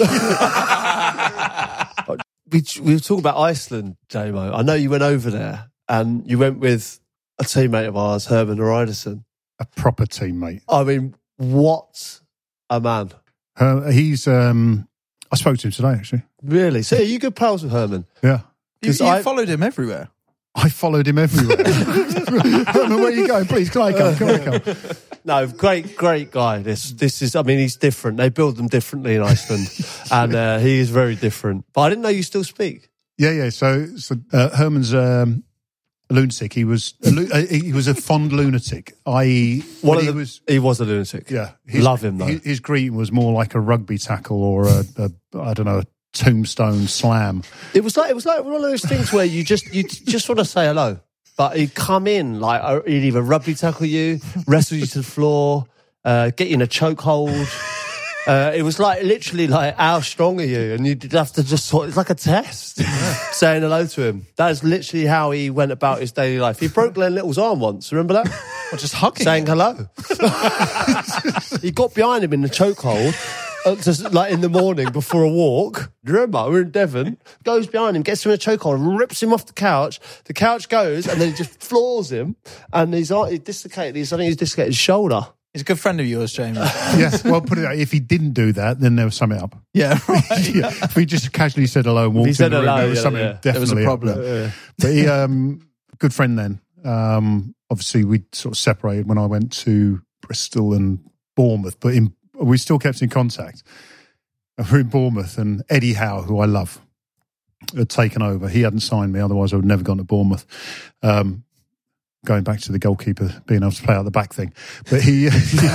we we were talking about Iceland, J-Mo. I know you went over there and you went with a teammate of ours, Herman Hreiðarsson.
A proper teammate.
I mean, what a man!
Uh, he's. Um, I spoke to him today, actually.
Really? So are you good pals with Herman?
Yeah.
You,
'Cause
you
I-
followed him everywhere.
I followed him everywhere. Herman, where are you going? Please, can I come? Can I come?
No, great, great guy. This, this is. I mean, he's different. They build them differently in Iceland, and uh, he is very different. But I didn't know you still speak.
Yeah, yeah. So, so uh, Herman's um, a lunatic. He was a, lu- uh, he was a fond lunatic. I E,
One
when
of
he
the,
was.
he was a lunatic.
Yeah,
Love him, though.
His, his greeting was more like a rugby tackle or a, a I don't know, a tombstone slam.
It was like it was like one of those things where you just you just want to say hello, but he'd come in like uh, he'd either rugby tackle you, wrestle you to the floor, uh, get you in a chokehold. Uh, it was like literally like how strong are you, and you'd have to just sort. It's like a test, saying hello to him. That is literally how he went about his daily life. He broke Glenn Little's arm once. Remember that?
Or just hugging
Saying
him.
hello. He got behind him in the chokehold. Uh, just like in the morning before a walk, do you remember? We're in Devon, goes behind him, gets him in a chokehold, rips him off the couch. The couch goes, and then he just floors him, and he's he dislocated. He's, I think he's dislocated his shoulder.
He's a good friend of yours, Jamie.
Yes, well, put it out. If he didn't do that, then there was something up.
Yeah, right.
Yeah. If he just casually said hello and walked
he
in
said
the room,
hello,
there was
yeah,
something
yeah.
definitely
There was a
up
problem.
there.
Yeah.
But he, um, good friend then. Um, obviously, we sort of separated when I went to Bristol and Bournemouth, but in, we still kept in contact. We're in Bournemouth, and Eddie Howe, who I love, had taken over. He hadn't signed me, otherwise I would have never gone to Bournemouth. Um, going back to the goalkeeper being able to play out the back thing. But he...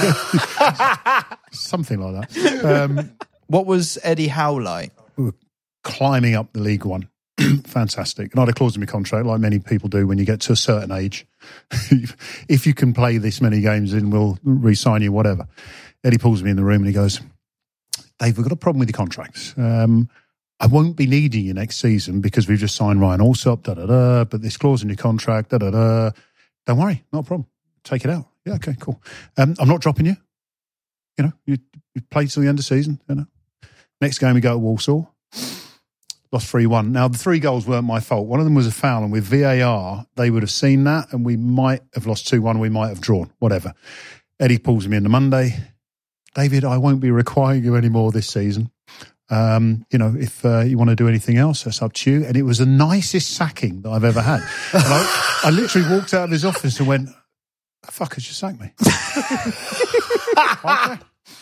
something like that. Um,
What was Eddie Howe like?
we were climbing up the League One. Fantastic. And I had a clause in my contract, like many people do when you get to a certain age. If you can play this many games, then we'll re-sign you, whatever. Eddie pulls me in the room and he goes, Dave, we've got a problem with your contract. Um, I won't be needing you next season because we've just signed Ryan Allsop, da-da-da, but this clause in your contract, da-da-da. Don't worry, not a problem. Take it out. Yeah, okay, cool. Um, I'm not dropping you. You know, you, you played till the end of the season, you know. Next game we go to Walsall. lost three one. Now, the three goals weren't my fault. One of them was a foul, and with V A R, they would have seen that, and we might have lost two one, we might have drawn, whatever. Eddie pulls me in the Monday. David, I won't be requiring you anymore this season. Um, you know, if uh, you want to do anything else, that's up to you. And it was the nicest sacking that I've ever had. And I, I literally walked out of his office and went, the fuck has just sacked me? Okay.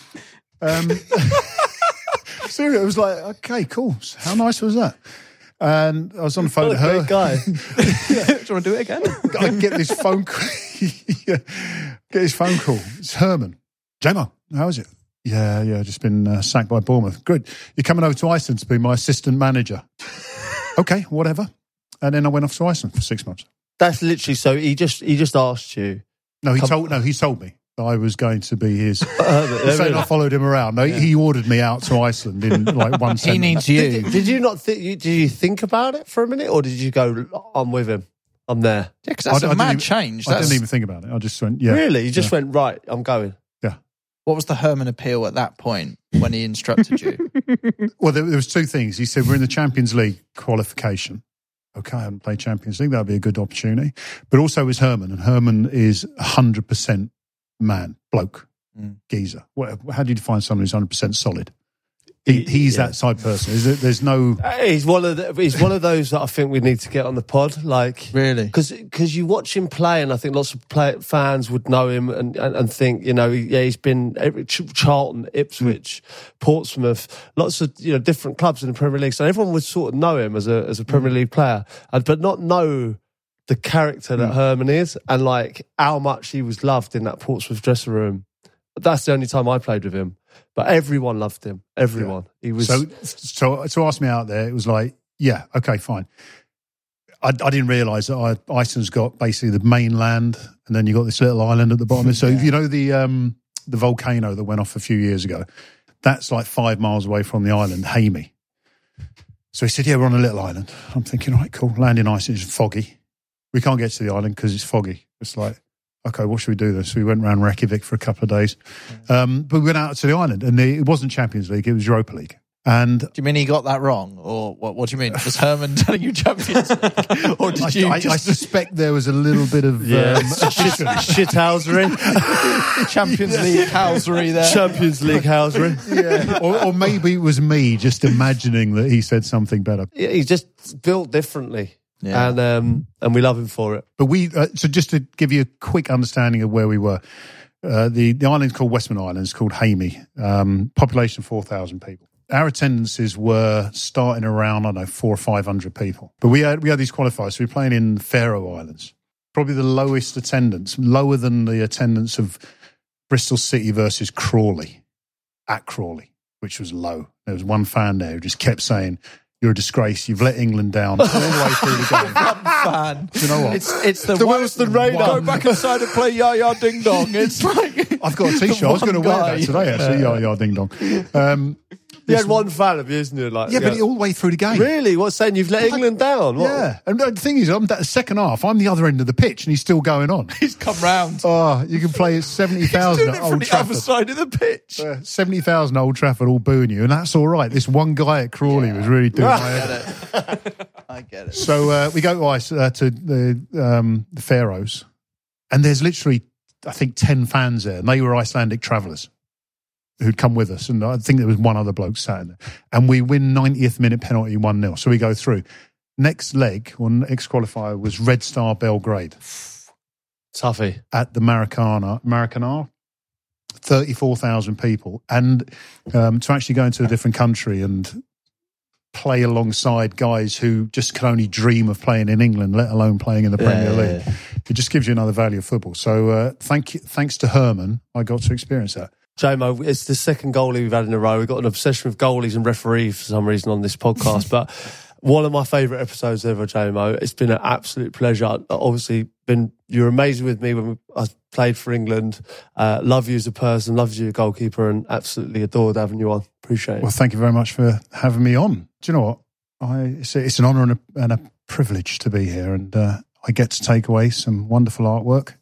Um, seriously, it was like, okay, cool. How nice was that? And I was on the phone
What
to
a
her.
great guy.
Do you want to do it again?
I get this phone call. yeah. Get this phone call. It's Herman. J-Mo, how is it? Yeah, yeah, just been uh, sacked by Bournemouth. Good. You're coming over to Iceland to be my assistant manager. Okay, whatever. And then I went off to Iceland for six months.
That's literally, so he just he just asked you.
No, he
Come-
told no, he told me that I was going to be his.
Uh,
He's saying I followed him around. No, he ordered me out to Iceland in like one
He
sentence.
needs
Did,
you.
did you not think? Did you think about it for a minute, or did you go, "I'm with him, I'm there"?
Yeah, because that's
I-
a
I didn't
mad
even-
change.
I
That's,
didn't even think about it. I just went, yeah.
Really? You just
yeah.
went, right, I'm going.
what was the Herman appeal at that point when he instructed you?
Well, there, there was two things. He said, we're in the Champions League qualification. Okay, I haven't played Champions League. That would be a good opportunity. But also is Herman, and Herman is one hundred percent man, bloke,
Mm.
geezer. What, how do you define someone who's one hundred percent solid? He, he's
Yeah.
that type of person. Is there, there's no...
Uh, He's one of the, he's one of those that I think we need to get on the pod, like
Really?
because you watch him play, and I think lots of play, fans would know him and, and, and think, you know, yeah, he's been every, Ch- Charlton, Ipswich, Portsmouth, lots of you know different clubs in the Premier League, so everyone would sort of know him as a as a Premier League player, and, but not know the character that Herman is, and like how much he was loved in that Portsmouth dressing room. That's the only time I played with him. But everyone loved him. Everyone. He was
So, so to ask me out there, it was like, yeah, okay, fine. I, I didn't realise that I, Iceland's got basically the mainland, and then you got this little island at the bottom. So you know the um, the volcano that went off a few years ago. That's like five miles away from the island, Hamey. So he said, "Yeah, we're on a little island." I'm thinking, all right, cool. Land in Iceland is foggy. We can't get to the island because it's foggy. It's like, okay, what should we do then? So we went around Reykjavik for a couple of days. Um, but we went out to the island, and it wasn't Champions League, it was Europa League. And
Do you mean he got that wrong? Or what, what do you mean? Was Herman telling you Champions League? Or did
I,
you
I, I
just
suspect there was a little bit of
yeah,
um,
shit housery,
Champions League housery there?
Champions League housery.
yeah. or, or maybe it was me just imagining that he said something better.
Yeah, he's just built differently,
Yeah.
and um, and we love him for it.
But we, uh, so just to give you a quick understanding of where we were, uh, the, the island's called Westman Island, it's called Hamey, um, population four thousand people. Our attendances were starting around, I don't know, four or five hundred people. But we had, we had these qualifiers, so we were playing in Faroe Islands. Probably the lowest attendance, lower than the attendance of Bristol City versus Crawley, at Crawley, which was low. There was one fan there who just kept saying, "You're a disgrace. You've let England down all the way through the game."
Fan.
Do you know what?
It's it's the,
The
one-
Wilson Radar.
Go back inside and play Ya Ya Ding Dong. It's like
I've got a T-shirt. I was going to
one
wear
guy.
that today, actually. Yeah, yeah, ding dong. Um,
He had one fan of you, isn't he? Like,
yeah, but all the way through the game.
really, what's saying you've let England down? What?
Yeah, and the thing is, I'm that second half. I'm the other end of the pitch, and he's still going on.
He's come round.
Oh, you can play at seventy thousand
Doing
at
it from
Old
the other
Trafford.
side of the pitch.
Uh, seventy thousand Old Trafford all booing you, and that's all right. This one guy at Crawley was really doing my head.
I get it.
So uh, we go to, ice, uh, to the, um, the Faroes, and there's literally, I think, ten fans there, and they were Icelandic travellers who'd come with us, and I think there was one other bloke sat in there. And we win ninetieth minute penalty one nil, so we go through. Next leg, or next qualifier, was Red Star Belgrade
Tuffy.
at the Maracana, Maracanã, thirty-four thousand people. And um, to actually go into a different country and play alongside guys who just can only dream of playing in England, let alone playing in the Premier
Yeah, yeah,
League,
yeah.
it just gives you another value of football. So uh, thank you, thanks to Herman, I got to experience that.
J-Mo, it's the second goalie we've had in a row. We've got an obsession with goalies and referees for some reason on this podcast, but one of my favourite episodes ever, J-Mo. It's been an absolute pleasure. Obviously, been you're amazing with me when we, I played for England. Uh, love you as a person, love you as a goalkeeper, and absolutely adored having you on. Appreciate it.
Well, thank you very much for having me on. Do you know what? I, it's, it's an honour and a, and a privilege to be here, and uh, I get to take away some wonderful artwork.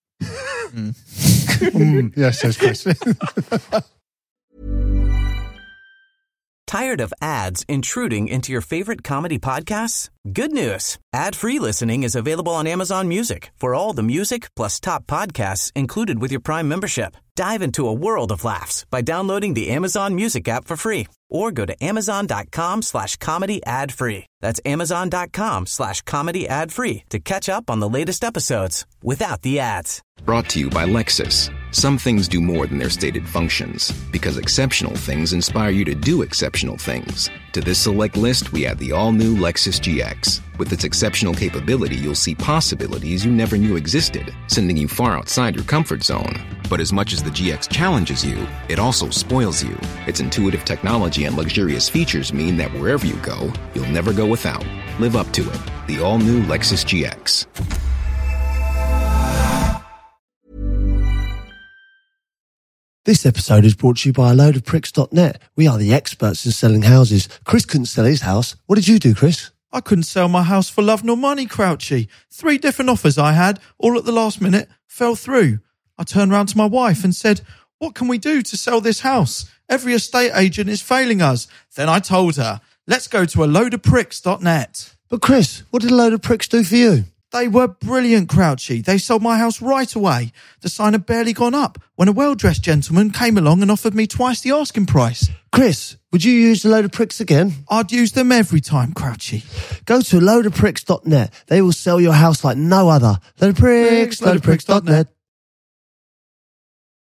Mm.
Mm, yes, says Chris.
Tired of ads intruding into your favorite comedy podcasts? Good news. Ad-free listening is available on Amazon Music for all the music plus top podcasts included with your Prime membership. Dive into a world of laughs by downloading the Amazon Music app for free or go to amazon.com slash comedy ad free. That's amazon.com slash comedy ad free to catch up on the latest episodes without the ads.
Brought to you by Lexus. Some things do more than their stated functions, because exceptional things inspire you to do exceptional things. To this select list, we add the all-new Lexus G X. With its exceptional capability, you'll see possibilities you never knew existed, sending you far outside your comfort zone. But as much as the G X challenges you, it also spoils you. Its intuitive technology and luxurious features mean that wherever you go, you'll never go without. Live up to it. The all-new Lexus G X.
This episode is brought to you by a load of pricks dot net. We are the experts in selling houses. Chris couldn't sell his house. What did you do, Chris?
I couldn't sell my house for love nor money, Crouchy. Three different offers I had, all at the last minute, fell through. I turned round to my wife and said, what can we do to sell this house? Every estate agent is failing us. Then I told her, let's go to a load of pricks dot net.
But Chris, what did a load of pricks do for you?
They were brilliant, Crouchy. They sold my house right away. The sign had barely gone up when a well-dressed gentleman came along and offered me twice the asking price.
Chris, would you use a load of pricks again?
I'd use them every time, Crouchy.
Go to a load of pricks dot net. They will sell your house like no other. Load of pricks, load of pricks dot net.